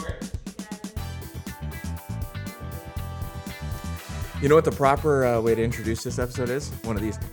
You know what the proper way to introduce this episode is? One of these.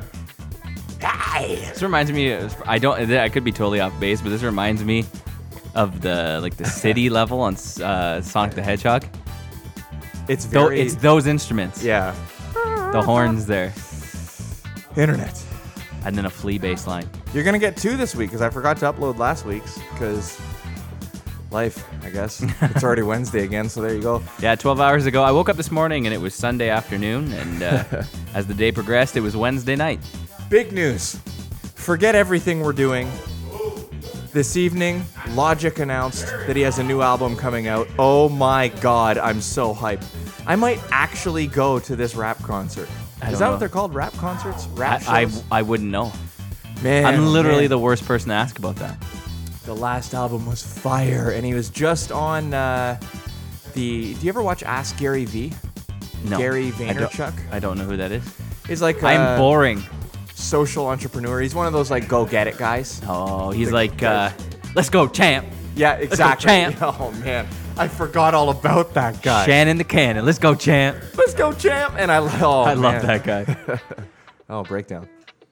This reminds me of, I could be totally off base, but this reminds me of the city level on Sonic the Hedgehog. It's very... It's those instruments. Yeah. The horns there. Internet. And then a flea bass line. You're going to get 2 this week because I forgot to upload last week's because life, I guess. It's already Wednesday again, so there you go. Yeah, 12 hours ago. I woke up this morning and it was Sunday afternoon, and as the day progressed, it was Wednesday night. Big news. Forget everything we're doing. This evening, Logic announced that he has a new album coming out. Oh my god, I'm so hyped. I might actually go to this rap concert. Is that what they're called? Rap concerts? Rap shows? I wouldn't know. Man, I'm literally the worst person to ask about that. The last album was fire, and he was just on do you ever watch Ask Gary V? No. Gary Vaynerchuk? I don't know who that is. He's like I'm boring. Social entrepreneur. He's one of those like go get it guys. Oh, he's let's go, champ. Yeah, exactly. Let's go, champ. Oh man, I forgot all about that guy. Shannon the Cannon. Let's go, champ. Let's go, champ. And I love that guy. Oh, breakdown.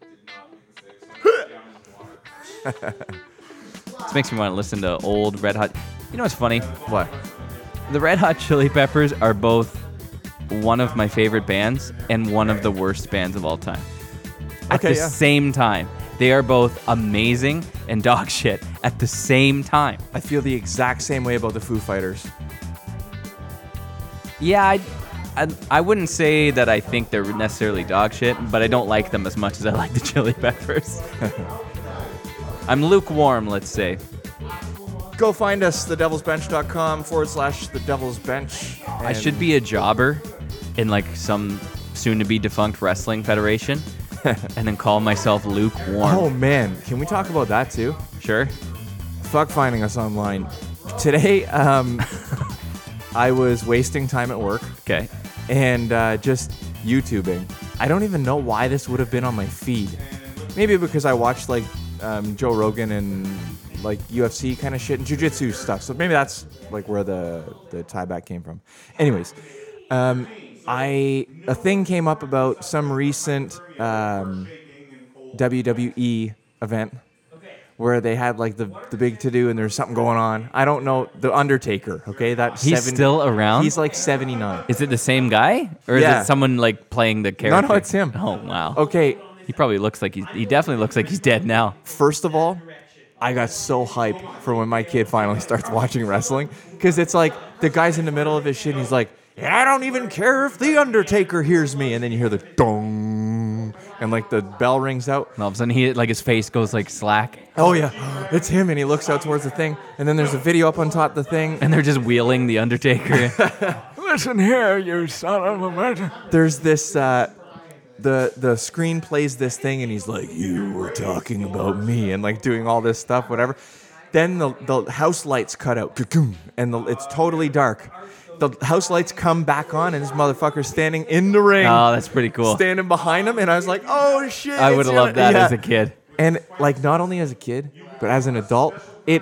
This makes me want to listen to old Red Hot. You know what's funny? What? The Red Hot Chili Peppers are both one of my favorite bands and one of the worst bands of all time. At the same time. They are both amazing and dog shit at the same time. I feel the exact same way about the Foo Fighters. Yeah, I wouldn't say that I think they're necessarily dog shit, but I don't like them as much as I like the Chili Peppers. I'm lukewarm, let's say. Go find us, thedevilsbench.com/thedevilsbench. I should be a jobber in like some soon-to-be defunct wrestling federation and then call myself lukewarm. Oh man, can we talk about that too? Sure. Fuck finding us online. Today, I was wasting time at work. Okay. And just YouTubing. I don't even know why this would have been on my feed. Maybe because I watched like Joe Rogan and like UFC kind of shit and jiu-jitsu stuff. So maybe that's like where the tie back came from. Anyways, a thing came up about some recent WWE event where they had like the big to-do and there's something going on. I don't know. The Undertaker, okay? He's still around? He's like 79. Is it the same guy? Or is it someone like playing the character? No, it's him. Oh, wow. Okay. He probably looks like he definitely looks like he's dead now. First of all, I got so hyped for when my kid finally starts watching wrestling because it's like the guy's in the middle of his shit and he's like, I don't even care if the Undertaker hears me. And then you hear the dong and like the bell rings out. And all of a sudden his face goes like slack. Oh yeah, it's him. And he looks out towards the thing. And then there's a video up on top of the thing. And they're just wheeling the Undertaker. Listen here, you son of a bitch. There's this, the screen plays this thing and he's like, you were talking about me and like doing all this stuff, whatever. Then the house lights cut out. And it's totally dark. The house lights come back on, and this motherfucker's standing in the ring. Oh, that's pretty cool. Standing behind him, and I was like, oh, shit. I would have loved that as a kid. And, like, not only as a kid, but as an adult, I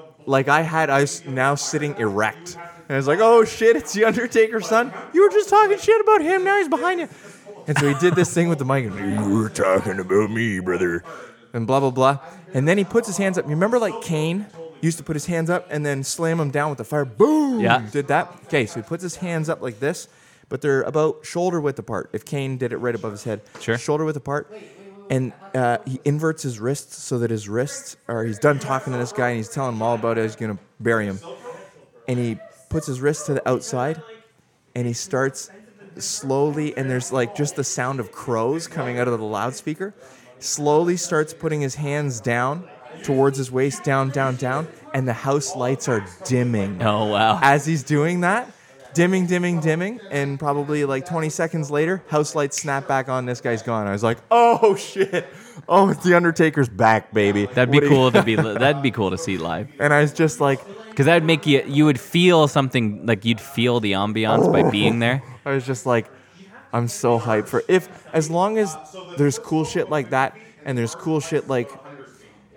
was now sitting erect. And I was like, oh, shit, it's the Undertaker's son. You were just talking shit about him, now he's behind you. And so he did this thing with the mic, and you were talking about me, brother. And blah, blah, blah. And then he puts his hands up. You remember, like, Kane used to put his hands up and then slam him down with the fire. Boom! Yeah. Did that. Okay, so he puts his hands up like this, but they're about shoulder width apart. If Kane did it right above his head. Sure. Shoulder width apart. And he inverts his wrists so that his wrists are, he's done talking to this guy and he's telling him all about it. He's going to bury him. And he puts his wrists to the outside and he starts slowly, and there's like just the sound of crows coming out of the loudspeaker. Slowly starts putting his hands down towards his waist, down, down, down, and the house lights are dimming. Oh, wow. As he's doing that, dimming, dimming, dimming, and probably like 20 seconds later, house lights snap back on, this guy's gone. I was like, oh, shit. Oh, it's the Undertaker's back, baby. That'd be cool that'd be cool to see live. And I was just like... Because that would make you would feel something, like you'd feel the ambiance by being there. I was just like, I'm so hyped for... as long as there's cool shit like that, and there's cool shit like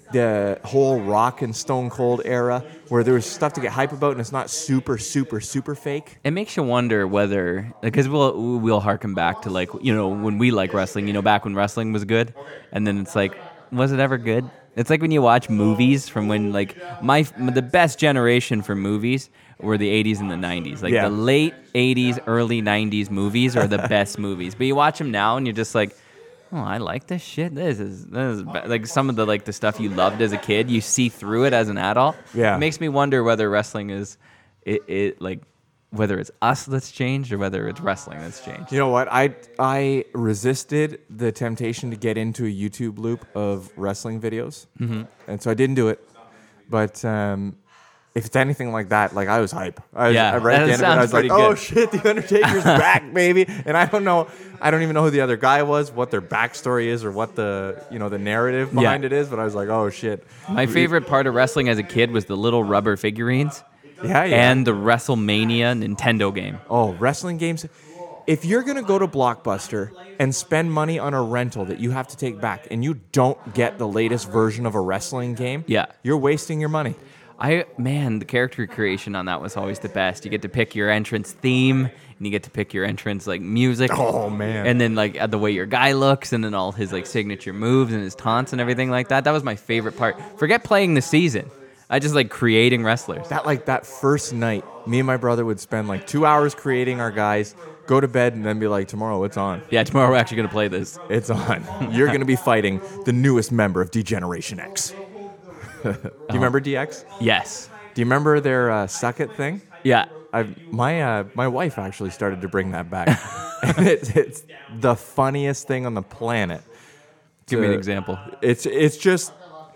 the whole Rock and Stone Cold era, where there was stuff to get hype about, and it's not super, super, super fake. It makes you wonder whether, because we'll harken back to like, when we like wrestling, back when wrestling was good, and then it's like, was it ever good? It's like when you watch movies from when like the best generation for movies were the 80s and the 90s. Like the late 80s, early 90s movies are the best movies. But you watch them now and you're just like, oh, I like this shit. This is like some of the like the stuff you loved as a kid. You see through it as an adult. Yeah, it makes me wonder whether wrestling is it like whether it's us that's changed or whether it's wrestling that's changed. You know what? I resisted the temptation to get into a YouTube loop of wrestling videos, and so I didn't do it. But if it's anything like that, like I was hype. I read the end of it, I was like, oh shit, The Undertaker's back, baby. And I don't even know who the other guy was, what their backstory is, or what the the narrative behind it is. But I was like, oh shit. My favorite part of wrestling as a kid was the little rubber figurines. Yeah. And the WrestleMania Nintendo game. Oh, wrestling games. If you're going to go to Blockbuster and spend money on a rental that you have to take back and you don't get the latest version of a wrestling game, you're wasting your money. The character creation on that was always the best. You get to pick your entrance theme, and you get to pick your entrance like music. Oh man! And then like the way your guy looks, and then all his like signature moves and his taunts and everything like that. That was my favorite part. Forget playing the season. I just like creating wrestlers. That first night, me and my brother would spend like 2 hours creating our guys, go to bed, and then be like, tomorrow it's on. Yeah, tomorrow we're actually going to play this. It's on. You're going to be fighting the newest member of D-Generation X. Do you remember DX? Yes. Do you remember their Suck It thing? Yeah. My wife actually started to bring that back. And it's the funniest thing on the planet. Give me an example. It's just...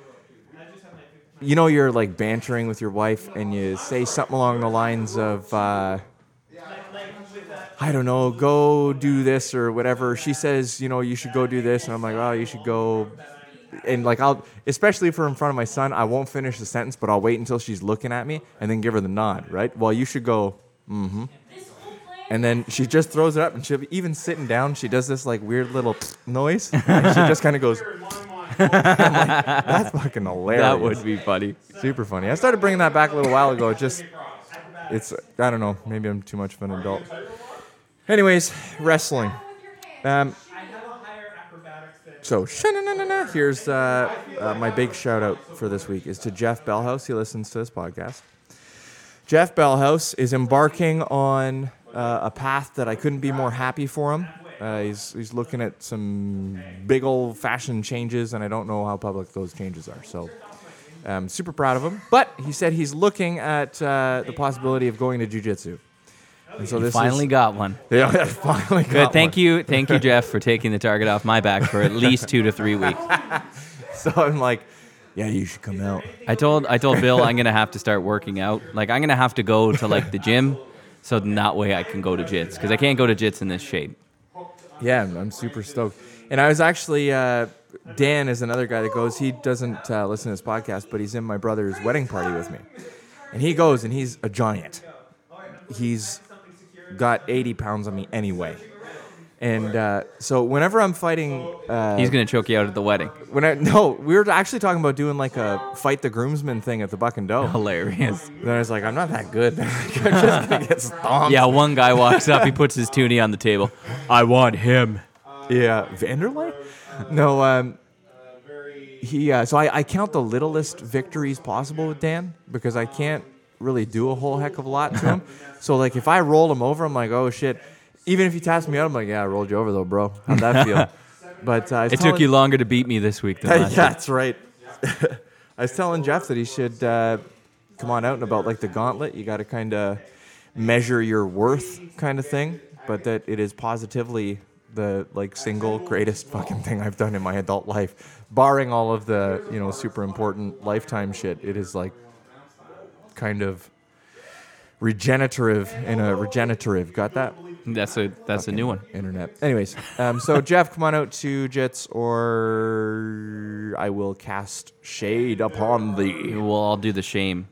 you're like bantering with your wife and you say something along the lines of, I don't know, go do this or whatever. She says, you should go do this. And I'm like, oh, you should go. And like, especially if we're in front of my son, I won't finish the sentence, but I'll wait until she's looking at me and then give her the nod, right? Well, you should go, mm-hmm. And then she just throws it up, and she'll be even sitting down. She does this like weird little noise. And she just kind of goes... I'm like, that's fucking hilarious. That would be funny. Super funny. I started bringing that back a little while ago. I don't know. Maybe I'm too much of an adult. Anyways, wrestling. So, here's my big shout out for this week is to Jeff Bellhouse. He listens to this podcast. Jeff Bellhouse is embarking on a path that I couldn't be more happy for him. He's looking at some big old fashioned changes, and I don't know how public those changes are. So I'm super proud of him. But he said he's looking at the possibility of going to jiu-jitsu. And so finally got one. Yeah, finally got Good. Thank you, Jeff, for taking the target off my back for at least 2 to 3 weeks. So I'm like, yeah, you should come out. I told Bill I'm gonna have to start working out. Like I'm gonna have to go to like the gym, so that way I can go to jits because I can't go to jits in this shape. Yeah, I'm super stoked. And I was actually, Dan is another guy that goes, he doesn't listen to this podcast, but he's in my brother's wedding party with me. And he goes, and he's a giant. He's got 80 pounds on me anyway. And so whenever I'm fighting... he's going to choke you out at the wedding. No, we were actually talking about doing like a fight the groomsman thing at the Buck and Doe. Hilarious. Then I was like, I'm not that good. I'm just going to get stomped. Yeah, one guy walks up, he puts his toonie on the table. I want him. Yeah, Vanderlei? No, so I count the littlest victories possible with Dan because I can't really do a whole heck of a lot to him. So like if I roll him over, I'm like, oh shit. Even if he taps me out, I'm like, yeah, I rolled you over though, bro. How'd that feel? But it took you longer to beat me this week than last week. That's right. I was telling Jeff that he should come on out and about like the gauntlet. You got to kind of measure your worth kind of thing, but that it is positively the like single greatest fucking thing I've done in my adult life. Barring all of the, super important lifetime shit, it is like kind of regenerative in a regenerative. Got that? That's a new one. Internet. Anyways, so Jeff, come on out to Jits, or I will cast shade upon thee. We'll all do the shame.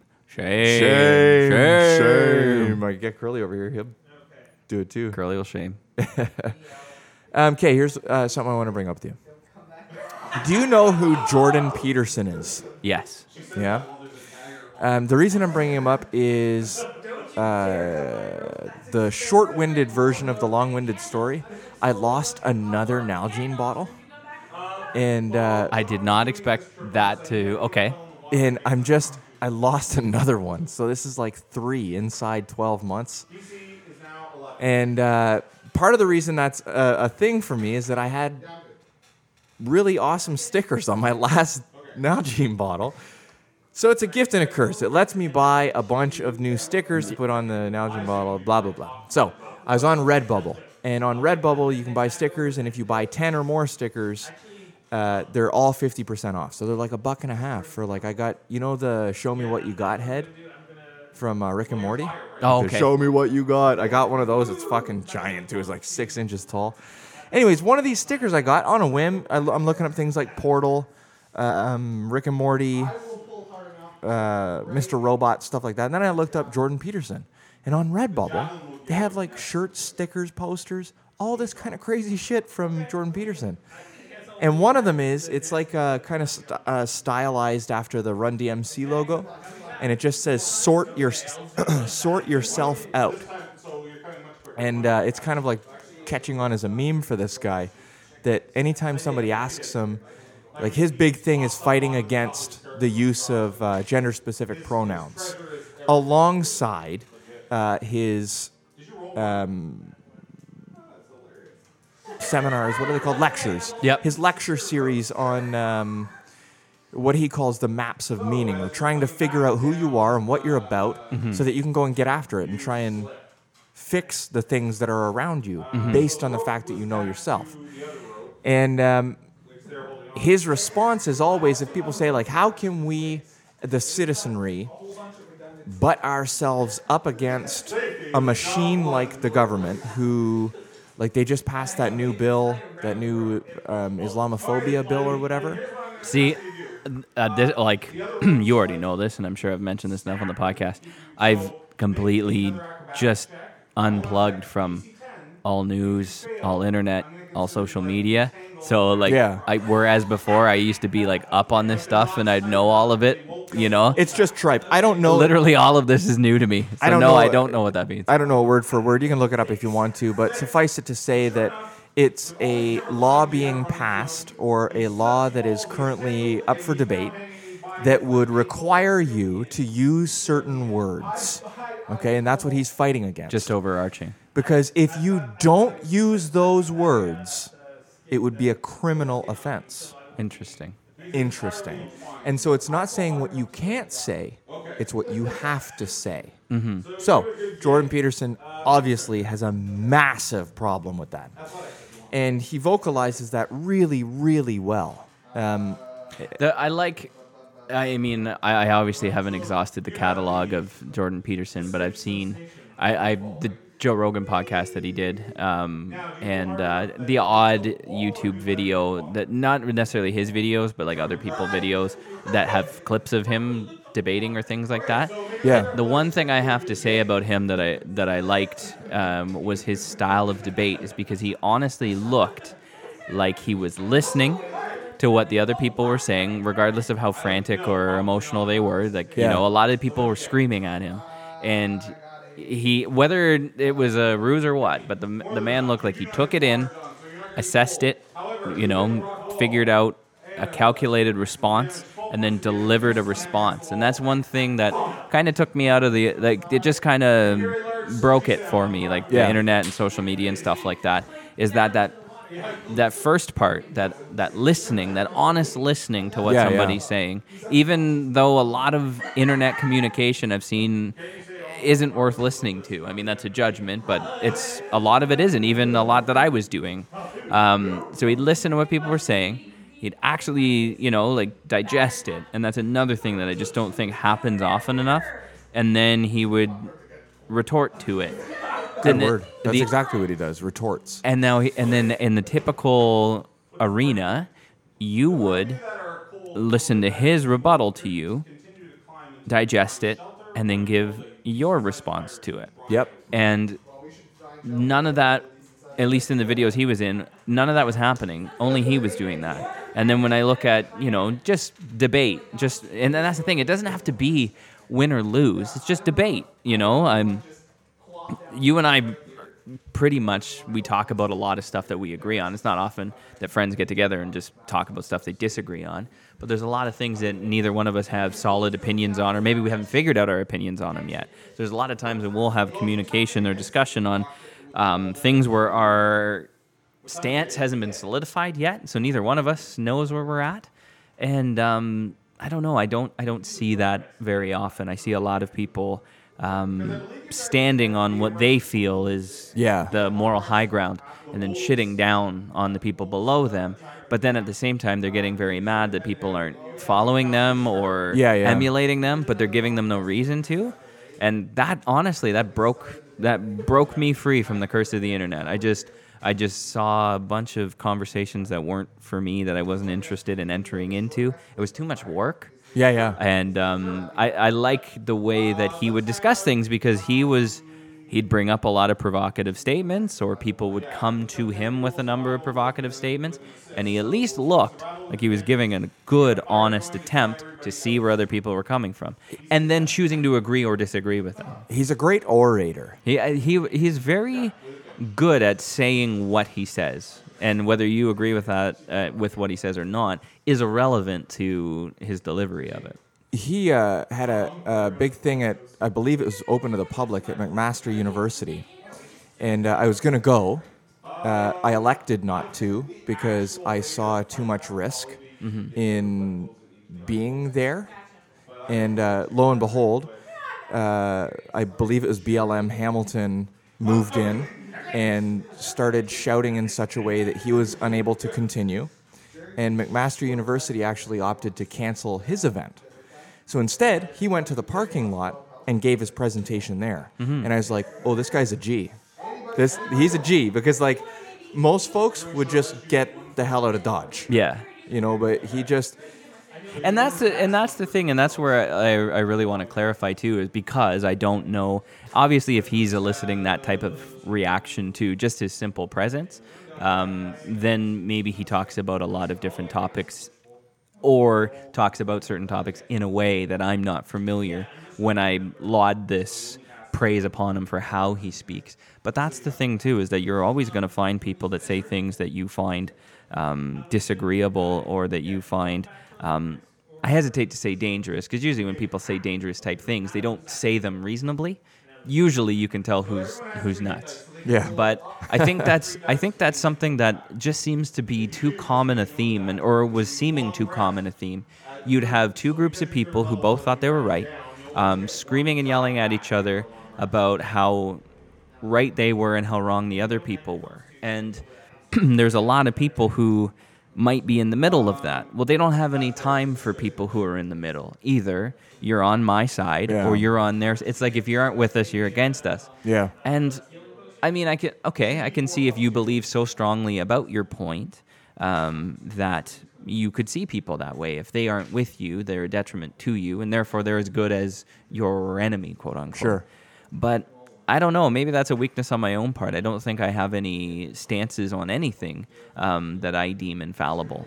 Shame. I get Curly over here. He'll do it too. Curly will shame. Okay, here's something I want to bring up to you. Do you know who Jordan Peterson is? Yes. Yeah. The reason I'm bringing him up is the short-winded version of the long-winded story. I lost another Nalgene bottle, and I did not expect that to. Okay. and I lost another one. So this is like 3 inside 12 months. And part of the reason that's a thing for me is that I had really awesome stickers on my last Nalgene bottle. So it's a gift and a curse. It lets me buy a bunch of new stickers to put on the Nalgene bottle, blah, blah, blah. So I was on Redbubble. And on Redbubble, you can buy stickers. And if you buy 10 or more stickers, they're all 50% off. So they're like $1.50 for like, I got, you know, the Show Me What You Got head from Rick and Morty? Oh, okay. Show me what you got. I got one of those. It's fucking giant, too. It's like 6 inches tall. Anyways, one of these stickers I got on a whim. I'm looking up things like Portal, Rick and Morty, Mr. Robot, stuff like that. And then I looked up Jordan Peterson. And on Redbubble, they have like shirts, stickers, posters, all this kind of crazy shit from Jordan Peterson. And one of them it's like kind of stylized after the Run DMC logo. And it just says, sort yourself out. And it's kind of like catching on as a meme for this guy, that anytime somebody asks him, like his big thing is fighting against the use of gender-specific pronouns, alongside his seminars, what are they called? Lectures. Yep. His lecture series on what he calls the maps of meaning, or trying to figure out who you are and what you're about so that you can go and get after it and try and fix the things that are around you based on the fact that you know yourself. And his response is always, if people say, like, how can we, the citizenry, butt ourselves up against a machine like the government who, like, they just passed that new bill, that new Islamophobia bill or whatever. See, this, like, you already know this, and I'm sure I've mentioned this enough on the podcast. I've completely just unplugged from all news, all internet, all social media. So, like, whereas before I used to be, like, up on this stuff and I'd know all of it, you know? It's just tripe. I don't know. Literally all of this is new to me. So I don't know what that means. I don't know word for word. You can look it up if you want to, but suffice it to say that it's a law being passed, or a law that is currently up for debate, that would require you to use certain words. Okay, and that's what he's fighting against. Just overarching. Because if you don't use those words, it would be a criminal offense. Interesting. And so it's not saying what you can't say, it's what you have to say. Mm-hmm. So Jordan Peterson obviously has a massive problem with that. And he vocalizes that really, really well. I obviously haven't exhausted the catalog of Jordan Peterson, but I've seen the Joe Rogan podcast that he did, and the odd YouTube video that, not necessarily his videos, but like other people's videos that have clips of him debating or things like that. Yeah. The one thing I have to say about him that I liked was his style of debate, is because he honestly looked like he was listening to what the other people were saying, regardless of how frantic or emotional they were. Like, you know, a lot of people were screaming at him, and he, whether it was a ruse or what, but the man looked like he took it in, assessed it, you know, figured out a calculated response, and then delivered a response. And that's one thing that kind of took me out of the, like, it just kind of broke it for me, like the internet and social media and stuff like that, is that first part, that listening, that honest listening to what somebody's saying, even though a lot of internet communication I've seen isn't worth listening to. I mean, that's a judgment, but a lot of it isn't, even a lot that I was doing. So he'd listen to what people were saying. He'd actually, you know, like, digest it. And that's another thing that I just don't think happens often enough. And then he would retort to it. Good word. That's exactly what he does, retorts. And then in the typical arena, you would listen to his rebuttal to you, digest it, and then give your response to it. Yep. And none of that, at least in the videos he was in, none of that was happening. Only he was doing that. And then when I look at, just debate, and that's the thing, it doesn't have to be win or lose. It's just debate, you and I pretty much, we talk about a lot of stuff that we agree on. It's not often that friends get together and just talk about stuff they disagree on. But there's a lot of things that neither one of us have solid opinions on, or maybe we haven't figured out our opinions on them yet. So there's a lot of times that we'll have communication or discussion on things where our stance hasn't been solidified yet. So neither one of us knows where we're at. And I don't know. I don't see that very often. I see a lot of people standing on what they feel is the moral high ground, and then shitting down on the people below them. But then at the same time, they're getting very mad that people aren't following them or emulating them, but they're giving them no reason to. And that, honestly, that broke me free from the curse of the internet. I just saw a bunch of conversations that weren't for me, that I wasn't interested in entering into. It was too much work. Yeah. And I like the way that he would discuss things, because he'd bring up a lot of provocative statements, or people would come to him with a number of provocative statements, and he at least looked like he was giving a good, honest attempt to see where other people were coming from, and then choosing to agree or disagree with them. He's a great orator. He's very good at saying what he says, and whether you agree with that, with what he says or not, is irrelevant to his delivery of it. He had a big thing at, I believe it was open to the public, at McMaster University. And I was going to go. I elected not to, because I saw too much risk in being there. And lo and behold, I believe it was BLM Hamilton moved in and started shouting in such a way that he was unable to continue. And McMaster University actually opted to cancel his event. So instead, he went to the parking lot and gave his presentation there. And I was like, oh, this guy's a G. He's a G, because most folks would just get the hell out of Dodge. Yeah. But he just... And that's the thing, and that's where I really want to clarify too, is because I don't know, obviously, if he's eliciting that type of reaction to just his simple presence, then maybe he talks about a lot of different topics, or talks about certain topics in a way that I'm not familiar when I laud this praise upon him for how he speaks. But that's the thing too, is that you're always going to find people that say things that you find disagreeable, or that you find, I hesitate to say dangerous, because usually when people say dangerous type things, they don't say them reasonably. Usually you can tell who's nuts. Yeah. But I think that's something that just seems to be too common a theme, or was seeming too common a theme. You'd have two groups of people who both thought they were right, screaming and yelling at each other about how right they were and how wrong the other people were. And there's a lot of people who might be in the middle of that. Well, they don't have any time for people who are in the middle. Either you're on my side or you're on theirs. It's like, if you aren't with us, you're against us. Yeah. And I mean, I can see if you believe so strongly about your point, that you could see people that way. If they aren't with you, they're a detriment to you, and therefore they're as good as your enemy, quote unquote. Sure. But I don't know. Maybe that's a weakness on my own part. I don't think I have any stances on anything that I deem infallible.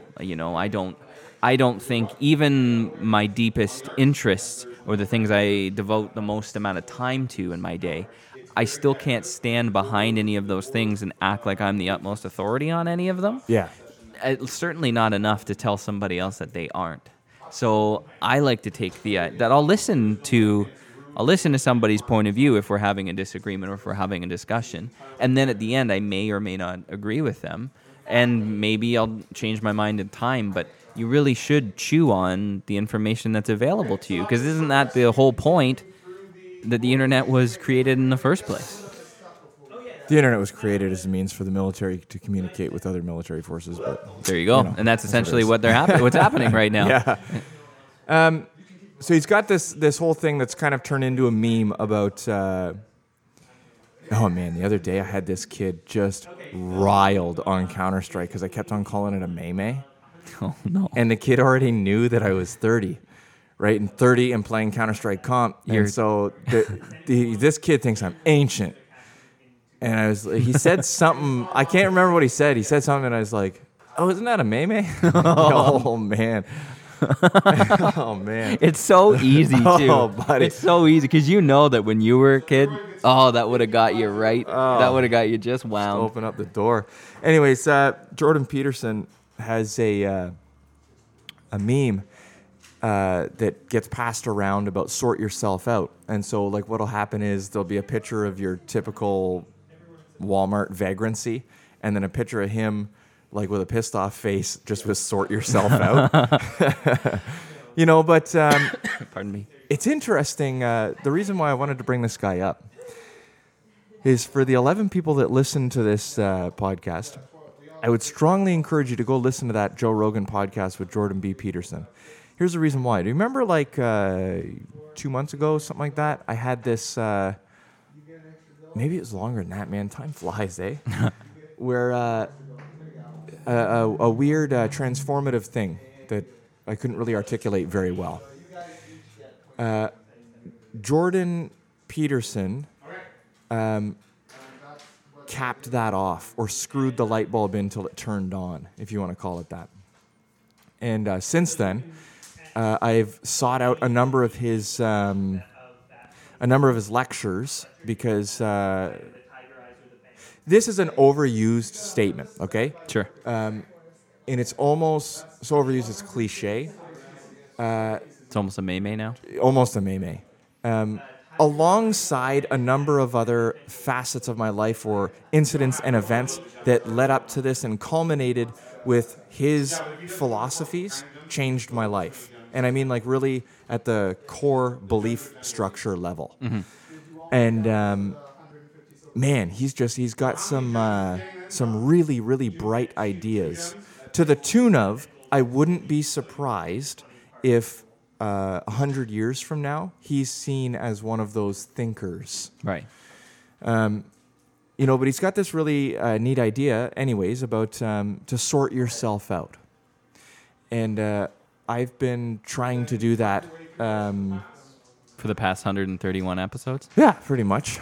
I don't think even my deepest interests, or the things I devote the most amount of time to in my day, I still can't stand behind any of those things and act like I'm the utmost authority on any of them. Yeah. It's certainly not enough to tell somebody else that they aren't. So I like to take that I'll listen to somebody's point of view if we're having a disagreement, or if we're having a discussion. And then at the end, I may or may not agree with them. And maybe I'll change my mind in time, but you really should chew on the information that's available to you, because isn't that the whole point that the internet was created in the first place? The internet was created as a means for the military to communicate with other military forces. But there you go. And that's essentially what's happening right now. Yeah. So he's got this whole thing that's kind of turned into a meme about... oh, man, the other day I had this kid just riled on Counter-Strike because I kept on calling it a May. Oh, no. And the kid already knew that I was 30. Right, and 30 and playing Counter-Strike comp, and so this kid thinks I'm ancient. And he said something, I can't remember what he said. He said something, and I was like, Oh, isn't that a May? Oh, man. Oh, man. It's so easy, too. Oh, buddy. It's so easy because you know that when you were a kid, that would have got you right. That would have got you just wound. Open up the door. Anyways, Jordan Peterson has a meme that gets passed around about sort yourself out. And so, like, what'll happen is there'll be a picture of your typical Walmart vagrancy, and then a picture of him, like, with a pissed off face, just with sort yourself out. But pardon me. It's interesting. The reason why I wanted to bring this guy up is for the 11 people that listen to this podcast, I would strongly encourage you to go listen to that Joe Rogan podcast with Jordan B. Peterson. Here's the reason why. Do you remember, like, 2 months ago, something like that? I had this, maybe it was longer than that, man. Time flies, eh? Where a weird transformative thing that I couldn't really articulate very well. Jordan Peterson capped that off, or screwed the light bulb in till it turned on, if you want to call it that. And since then, I've sought out a number of his lectures because this is an overused statement. Okay. Sure. And it's almost so overused it's cliche. It's almost a May now. Almost a May. Alongside a number of other facets of my life or incidents and events that led up to this and culminated with his philosophies, changed my life. And I mean, like, really at the core belief structure level. Mm-hmm. And man, he's got some really, really bright ideas, to the tune of, I wouldn't be surprised if 100 years from now, he's seen as one of those thinkers. Right. But he's got this really neat idea, anyways, about to sort yourself out. And I've been trying to do that. For the past 131 episodes? Yeah, pretty much.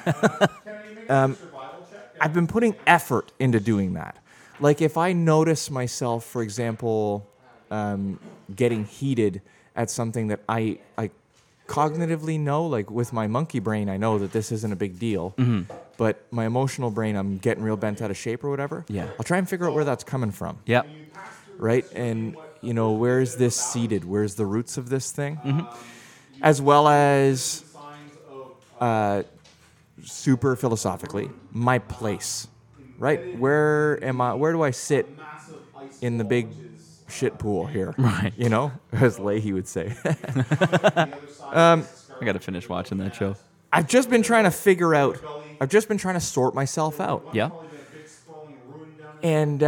I've been putting effort into doing that. Like, if I notice myself, for example, getting heated at something that I cognitively know, like with my monkey brain, I know that this isn't a big deal. Mm-hmm. But my emotional brain, I'm getting real bent out of shape or whatever. Yeah. I'll try and figure out where that's coming from. Yep. Right? And, where is this seated? Where's the roots of this thing? Mm-hmm. As well as, super philosophically, my place. Right? Where do I sit in the big shit pool here? Right. As Leahy would say. I got to finish watching that show. I've just been trying to sort myself out. Yeah. And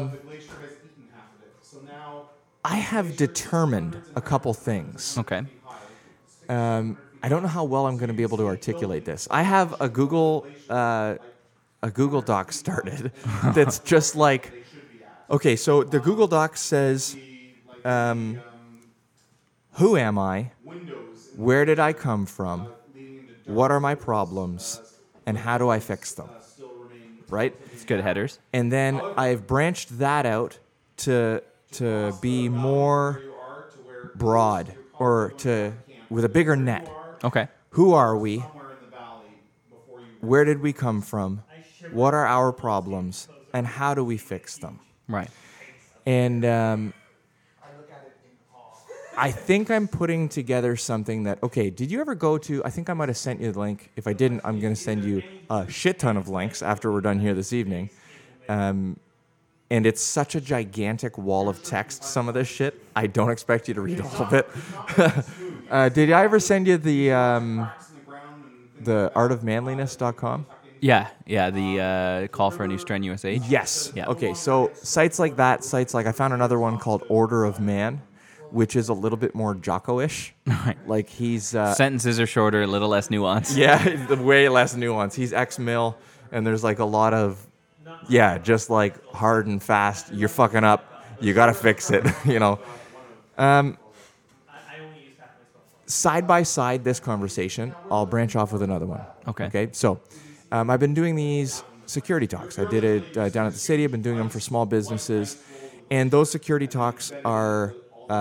I have determined a couple things. Okay. I don't know how well I'm going to be able to articulate this. I have a Google Doc started that's just like, okay, so the Google Doc says, who am I? Where did I come from? What are my problems? And how do I fix them? Right? It's good headers. And then I've branched that out to be more broad, or with a bigger net. Okay. Who are we? Where did we come from? What are our problems? And how do we fix them? Right. And I think I'm putting together something that, okay, did you ever go to, I think I might have sent you the link. If I didn't, I'm going to send you a shit ton of links after we're done here this evening. And it's such a gigantic wall of text, some of this shit. I don't expect you to read all of it. Did I ever send you the artofmanliness.com? Yeah, the call for a new strenuous age. Yes. Yeah. Okay, so sites like that, I found another one called Order of Man, which is a little bit more Jocko-ish. Right. Like he's... sentences are shorter, a little less nuance. Yeah, way less nuance. He's ex-mill, and there's like a lot of, just like hard and fast. You're fucking up. You got to fix it, Side by side this conversation, I'll branch off with another one. Okay. So I've been doing these security talks. I did it down at the city. I've been doing them for small businesses. And those security talks are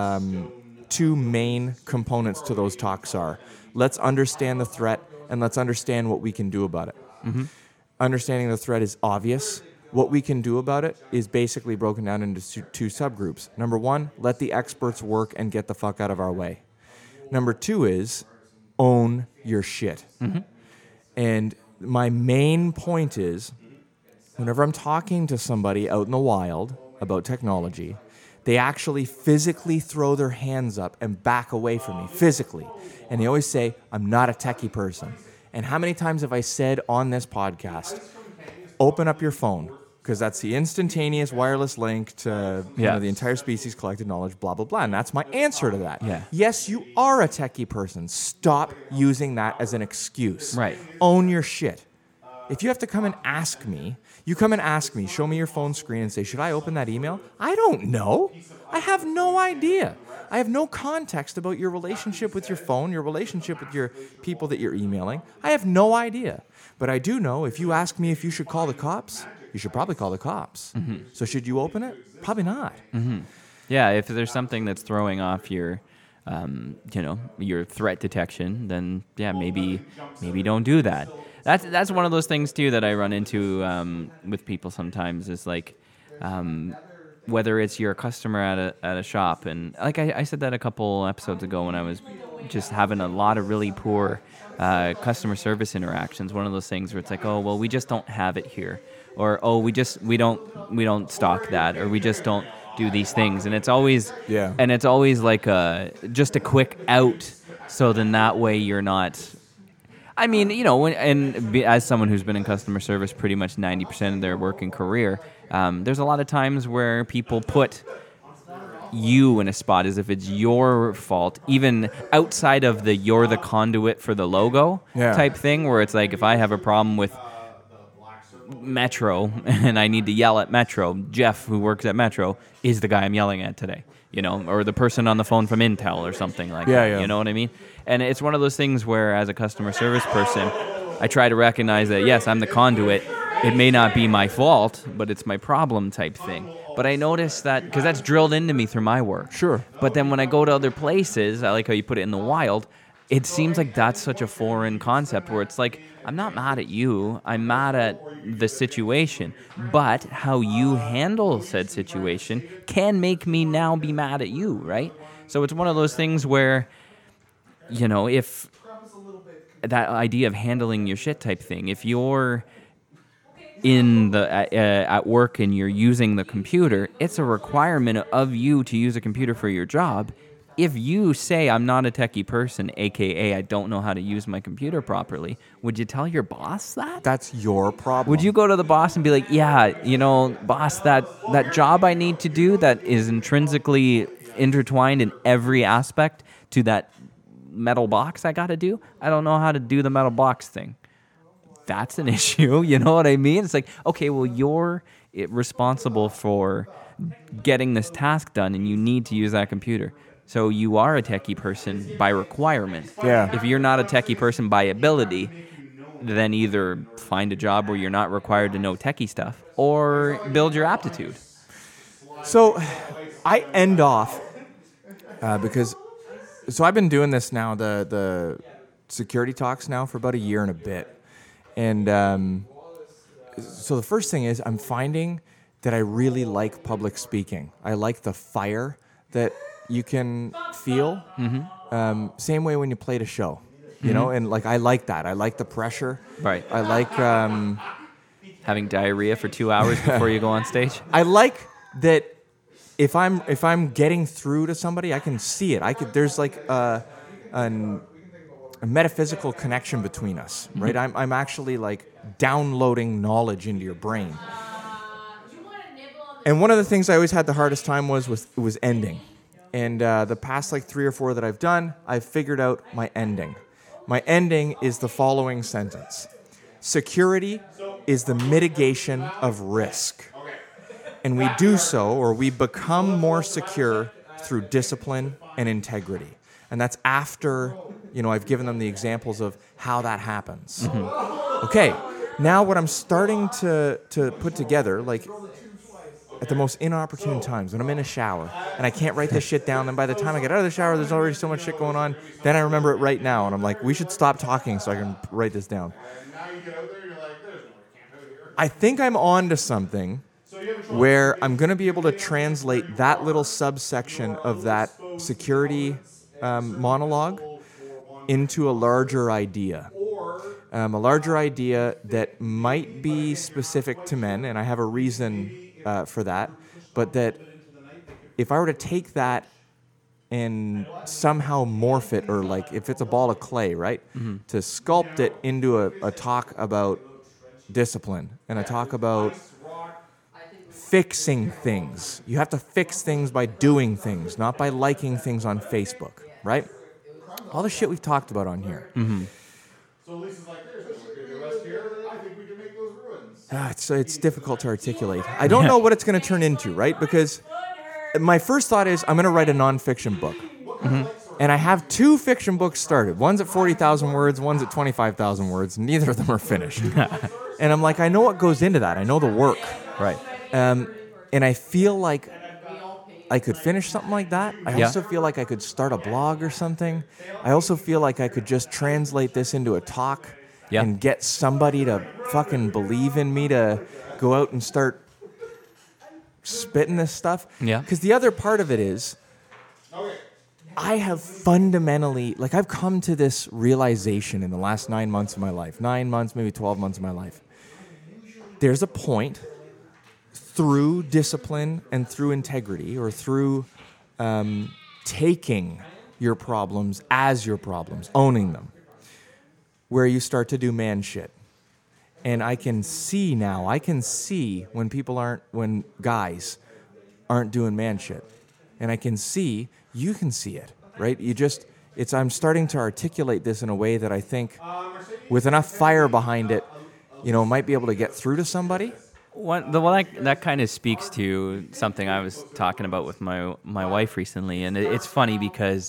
two main components to those talks are, let's understand the threat and let's understand what we can do about it. Mm-hmm. Understanding the threat is obvious. What we can do about it is basically broken down into two subgroups. Number one, let the experts work and get the fuck out of our way. Number two is own your shit. Mm-hmm. And my main point is, whenever I'm talking to somebody out in the wild about technology, they actually physically throw their hands up and back away from me, physically. And they always say, I'm not a techie person. And how many times have I said on this podcast, open up your phone, because that's the instantaneous wireless link to the entire species collected knowledge, blah, blah, blah. And that's my answer to that. Yeah. Yes, you are a techie person. Stop using that as an excuse. Right. Own your shit. If you have to come and ask me, show me your phone screen and say, should I open that email? I don't know. I have no idea. I have no context about your relationship with your phone, your relationship with your people that you're emailing. I have no idea. But I do know if you ask me if you should call the cops, you should probably call the cops. Mm-hmm. So should you open it? Probably not. Mm-hmm. Yeah, if there's something that's throwing off your, your threat detection, then maybe don't do that. That's one of those things too that I run into with people sometimes is like, whether it's your customer at a shop, and like I said that a couple episodes ago when I was just having a lot of really poor customer service interactions. One of those things where it's like, oh well, we just don't have it here, or oh we don't stock that, or we just don't do these things, and it's always like just a quick out. So then that way you're not. I mean, as someone who's been in customer service pretty much 90% of their working career, there's a lot of times where people put you in a spot as if it's your fault, even outside of you're the conduit for the logo type thing, where it's like if I have a problem with Metro and I need to yell at Metro, Jeff, who works at Metro, is the guy I'm yelling at today. Or the person on the phone from Intel or something like that. Yeah. You know what I mean? And it's one of those things where, as a customer service person, I try to recognize that, yes, I'm the conduit. It may not be my fault, but it's my problem type thing. But I notice that, because that's drilled into me through my work. Sure. But then when I go to other places, I like how you put it in the wild, it seems like that's such a foreign concept where it's like, I'm not mad at you, I'm mad at the situation, but how you handle said situation can make me now be mad at you, right? So it's one of those things where, if that idea of handling your shit type thing, if you're in at work and you're using the computer, it's a requirement of you to use a computer for your job. If you say, I'm not a techie person, a.k.a. I don't know how to use my computer properly, would you tell your boss that? That's your problem. Would you go to the boss and be like, yeah, boss, that job I need to do that is intrinsically intertwined in every aspect to that metal box I got to do? I don't know how to do the metal box thing. That's an issue, you know what I mean? It's like, okay, well, you're responsible for getting this task done and you need to use that computer. So you are a techie person by requirement. Yeah. If you're not a techie person by ability, then either find a job where you're not required to know techie stuff or build your aptitude. So I end off because I've been doing this now, the security talks now for about a year and a bit. And so the first thing is I'm finding that I really like public speaking. I like the fire that you can feel. Mm-hmm. Same way when you played a show, you know, and like I like that. I like the pressure. Right. I like having diarrhea for 2 hours before you go on stage. I like that if I'm getting through to somebody, I can see it. There's like a metaphysical connection between us, right? Mm-hmm. I'm actually like downloading knowledge into your brain. And one of the things I always had the hardest time was ending. And the past like 3 or 4 that I've done, I've figured out my ending. My ending is the following sentence. Security is the mitigation of risk. And we do so, or we become more secure through discipline and integrity. And that's after, I've given them the examples of how that happens. Mm-hmm. Okay, now what I'm starting to put together, like, at the most inopportune times, when I'm in a shower and I can't write this shit down. Then by the time I get out of the shower, there's already so much shit going on. Then I remember it right now, and I'm like, we should stop talking so I can write this down. I think I'm on to something where I'm going to be able to translate that little subsection of that security monologue into a larger idea. A larger idea that might be specific to men, and I have a reason for that, but that if I were to take that and somehow morph it, or like if it's a ball of clay, right, to sculpt it into a talk about discipline and a talk about fixing things. You have to fix things by doing things, not by liking things on Facebook, right? All the shit we've talked about on here. So Lisa's like, there's a rest here. I think we can make those ruins. It's difficult to articulate. I don't know what it's going to turn into, right? Because my first thought is I'm going to write a nonfiction book. And I have 2 fiction books started. One's at 40,000 words, one's at 25,000 words. Neither of them are finished. And I'm like, I know what goes into that. I know the work. Right. And I feel like I could finish something like that. I also feel like I could start a blog or something. I also feel like I could just translate this into a talk and get somebody to fucking believe in me to go out and start spitting this stuff. Yeah. Because the other part of it is, I have fundamentally, like, I've come to this realization in the last 9 months of my life, 9 months, maybe 12 months of my life. There's a point through discipline and through integrity, or through taking your problems as your problems, owning them, where you start to do man shit. And I can see now, when guys aren't doing man shit. And I can see, you can see it, right? I'm starting to articulate this in a way that I think, with enough fire behind it, might be able to get through to somebody. That kind of speaks to something I was talking about with my wife recently, and it's funny because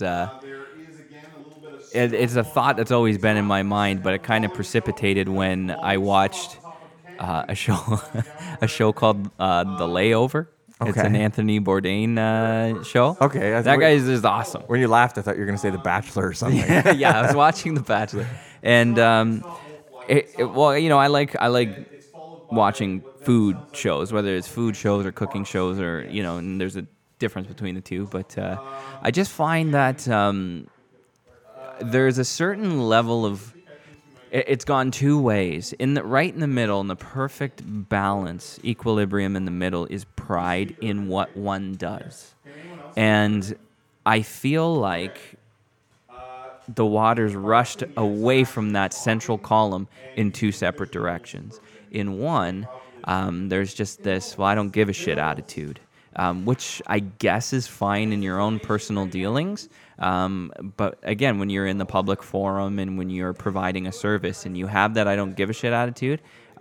it's a thought that's always been in my mind, but it kind of precipitated when I watched a show called The Layover. Okay. It's an Anthony Bourdain show. Okay, that guy is just awesome. When you laughed, I thought you were going to say The Bachelor or something. Yeah, I was watching The Bachelor, and I like watching food shows, whether it's food shows or cooking shows, or and there's a difference between the two. But I just find that there's a certain level of it's gone 2 ways. Right in the middle, in the perfect balance, equilibrium in the middle, is pride in what one does, and I feel like the water's rushed away from that central column in 2 separate directions. In one, there's just this, I don't give a shit attitude, which I guess is fine in your own personal dealings. But again, when you're in the public forum and when you're providing a service and you have that I don't give a shit attitude,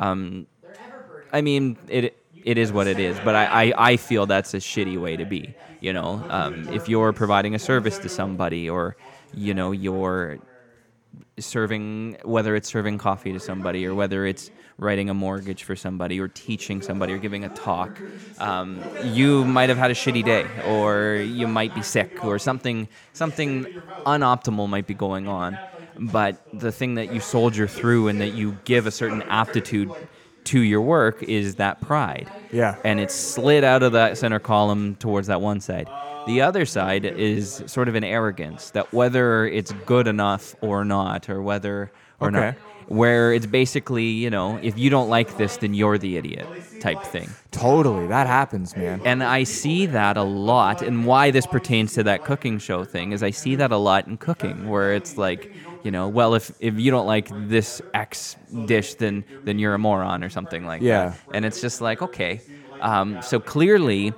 it is what it is. But I feel that's a shitty way to be. If you're providing a service to somebody, or you're serving, whether it's serving coffee to somebody, or whether it's writing a mortgage for somebody, or teaching somebody, or giving a talk, you might have had a shitty day, or you might be sick, or something unoptimal might be going on. But the thing that you soldier through and that you give a certain aptitude to your work is that pride. Yeah. And it's slid out of that center column towards that one side. The other side is sort of an arrogance, that whether it's good enough or not, or whether or not, where it's basically, if you don't like this, then you're the idiot type thing. Totally. That happens, man. And I see that a lot. And why this pertains to that cooking show thing is I see that a lot in cooking, where it's like, well, if you don't like this X dish, then you're a moron or something like that. And it's just like, okay. So clearly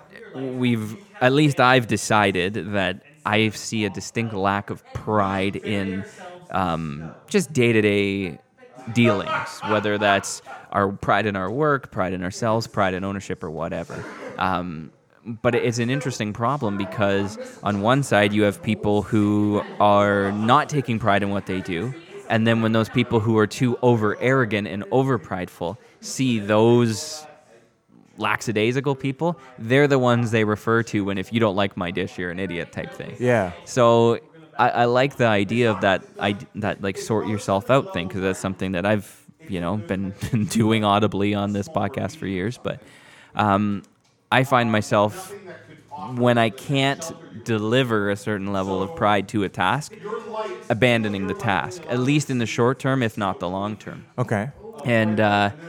I've decided that I see a distinct lack of pride in just day-to-day dealings, whether that's our pride in our work, pride in ourselves, pride in ownership, or whatever. But it's an interesting problem, because on one side you have people who are not taking pride in what they do, and then when those people who are too over-arrogant and over-prideful see those lackadaisical people, they're the ones they refer to when if you don't like my dish, you're an idiot type thing. Yeah. So I like the idea of that like sort yourself out thing, because that's something that I've been doing audibly on this podcast for years. But I find myself, when I can't deliver a certain level of pride to a task, abandoning the task, at least in the short term, if not the long term. Okay. And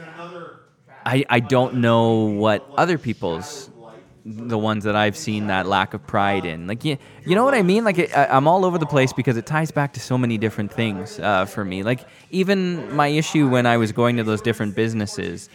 I don't know what other people's, the ones that I've seen that lack of pride in. Like, you know what I mean? Like, I'm all over the place because it ties back to so many different things for me. Like, even my issue when I was going to those different businesses,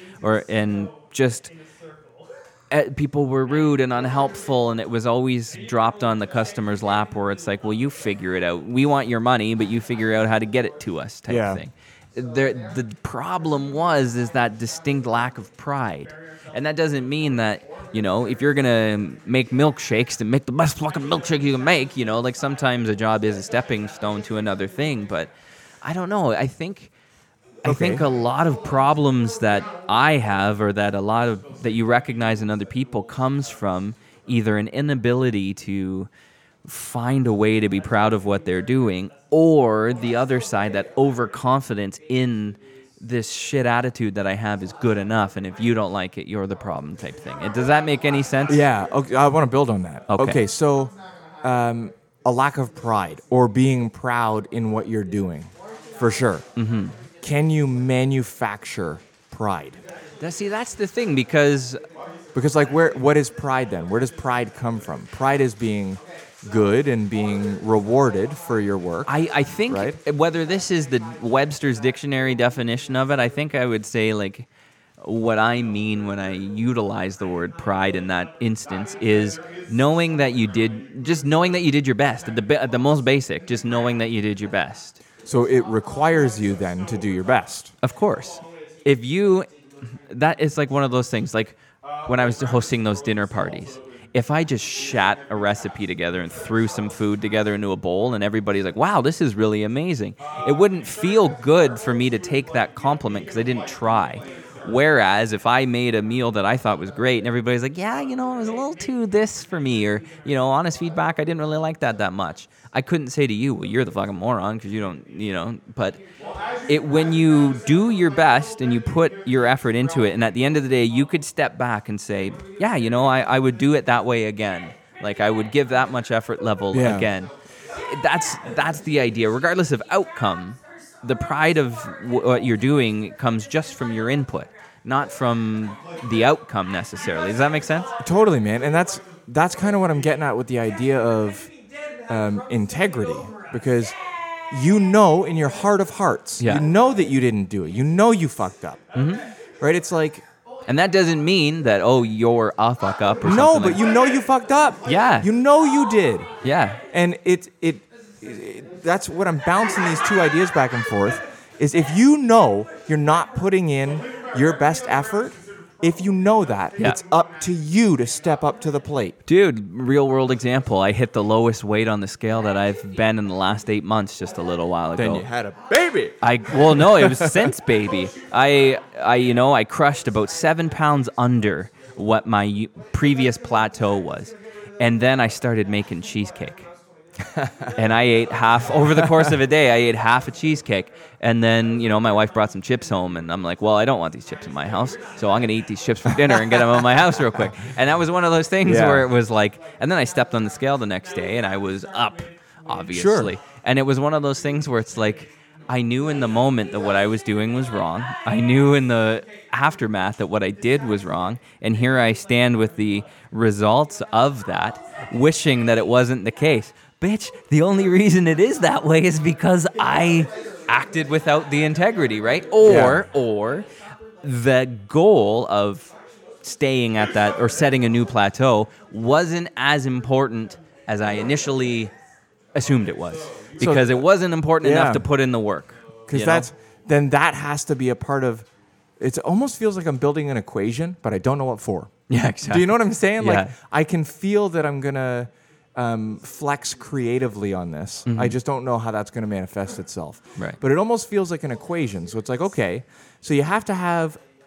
people were rude and unhelpful, and it was always dropped on the customer's lap, where it's like, well, you figure it out. We want your money, but you figure out how to get it to us type thing. The problem is that distinct lack of pride. And that doesn't mean that, if you're going to make milkshakes, to make the best fucking milkshake you can make, like sometimes a job is a stepping stone to another thing. But I don't know. I think a lot of problems that I have, or that that you recognize in other people, comes from either an inability to find a way to be proud of what they're doing, or the other side, that overconfidence in this shit attitude that I have is good enough, and if you don't like it, you're the problem type thing. Does that make any sense? Yeah. Okay, I want to build on that. Okay. So a lack of pride, or being proud in what you're doing, for sure. Mm-hmm. Can you manufacture pride? That's the thing, because like, what is pride then? Where does pride come from? Pride is being good and being rewarded for your work. I think, right? Whether this is the Webster's dictionary definition of it, I think I would say, like, what I mean when I utilize the word pride in that instance is knowing that you did your best at the most basic, just knowing that you did your best. So it requires you then to do your best. Of course. That is like one of those things, like when I was hosting those dinner parties. If I just shat a recipe together and threw some food together into a bowl and everybody's like, wow, this is really amazing, it wouldn't feel good for me to take that compliment because I didn't try. Whereas if I made a meal that I thought was great and everybody's like, yeah, it was a little too this for me, or, honest feedback, I didn't really like that much, I couldn't say to you, well, you're the fucking moron because you don't, but when you do your best and you put your effort into it, and at the end of the day, you could step back and say, yeah, I would do it that way again. Like, I would give that much effort level again. That's the idea. Regardless of outcome, the pride of what you're doing comes just from your input, not from the outcome necessarily. Does that make sense? Totally, man. And that's kind of what I'm getting at with the idea of integrity, because in your heart of hearts, you know that you didn't do it. You know you fucked up, right? It's like, and that doesn't mean that you're a fuck up or something. No, but you fucked up. Yeah, you did. Yeah, and it that's what I'm bouncing these two ideas back and forth. Is if you're not putting in your best effort. If you know that, it's up to you to step up to the plate. Dude, real world example. I hit the lowest weight on the scale that I've been in the last 8 months just a little while ago. Then you had a baby. No, it was since baby. I crushed about 7 pounds under what my previous plateau was. And then I started making cheesecake. And I ate over the course of a day, I ate half a cheesecake. And then, my wife brought some chips home, and I'm like, well, I don't want these chips in my house, so I'm going to eat these chips for dinner and get them out of my house real quick. And that was one of those things where it was like, and then I stepped on the scale the next day, and I was up, obviously. Sure. And it was one of those things where it's like, I knew in the moment that what I was doing was wrong. I knew in the aftermath that what I did was wrong. And here I stand with the results of that, wishing that it wasn't the case. Bitch, the only reason it is that way is because I acted without the integrity, right? Or the goal of staying at that or setting a new plateau wasn't as important as I initially assumed it was. Because it wasn't important enough to put in the work. Because then that has to be a part of, it almost feels like I'm building an equation, but I don't know what for. Yeah, exactly. Do you know what I'm saying? Yeah. Like, I can feel that I'm going to flex creatively on this. Mm-hmm. I just don't know how that's going to manifest itself. Right. But it almost feels like an equation. So it's like, okay, so you have to have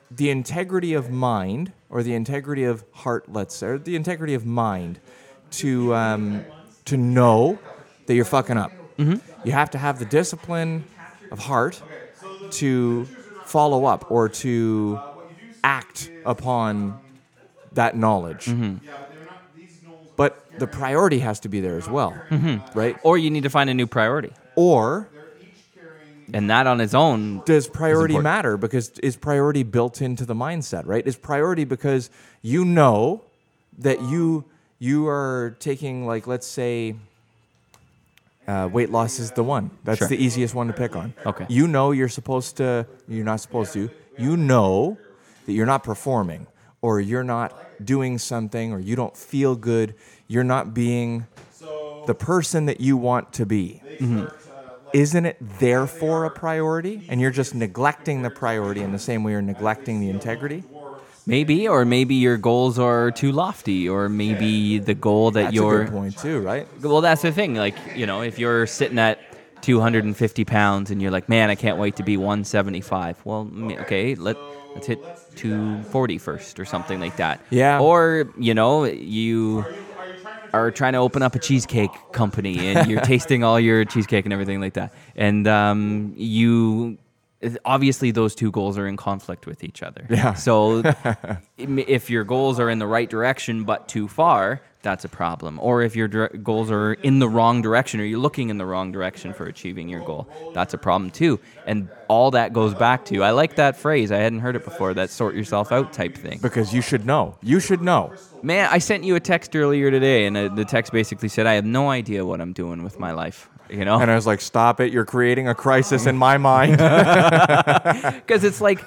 the integrity of mind, or the integrity of heart, let's say, or the integrity of mind, to know that you're fucking up. Mm-hmm. You have to have the discipline of heart to follow up or to act upon that knowledge. Mm-hmm. But the priority has to be there as well, right? Or you need to find a new priority. Or And that on its own does priority important. matter? Because is priority built into the mindset, right? Is priority because you know that you are taking, like, let's say, weight loss is the one. That's Sure. the easiest one to pick on. Okay. You know you're not supposed to. You know that you're not performing, or you're not doing something, or you don't feel good. You're not being the person that you want to be. Isn't it therefore a priority? And you're just neglecting the priority in the same way you're neglecting the integrity? Maybe, or maybe your goals are too lofty, or maybe the goal that That's you're... a good point too, right? Well, that's the thing. Like, if you're sitting at 250 pounds and you're like, man, I can't wait to be 175. Well, okay, let's hit 240 first or something like that. Yeah. Or, you are trying to open up a cheesecake company and you're tasting all your cheesecake and everything like that. And obviously those two goals are in conflict with each other. Yeah. So if your goals are in the right direction but too far, that's a problem. Or if your goals are in the wrong direction, or you're looking in the wrong direction for achieving your goal, that's a problem too. And all that goes back to, I like that phrase, I hadn't heard it before, that sort yourself out type thing. Because you should know. You should know. Man, I sent you a text earlier today, and the text basically said, I have no idea what I'm doing with my life. And I was like, stop it. You're creating a crisis in my mind. Because it's like,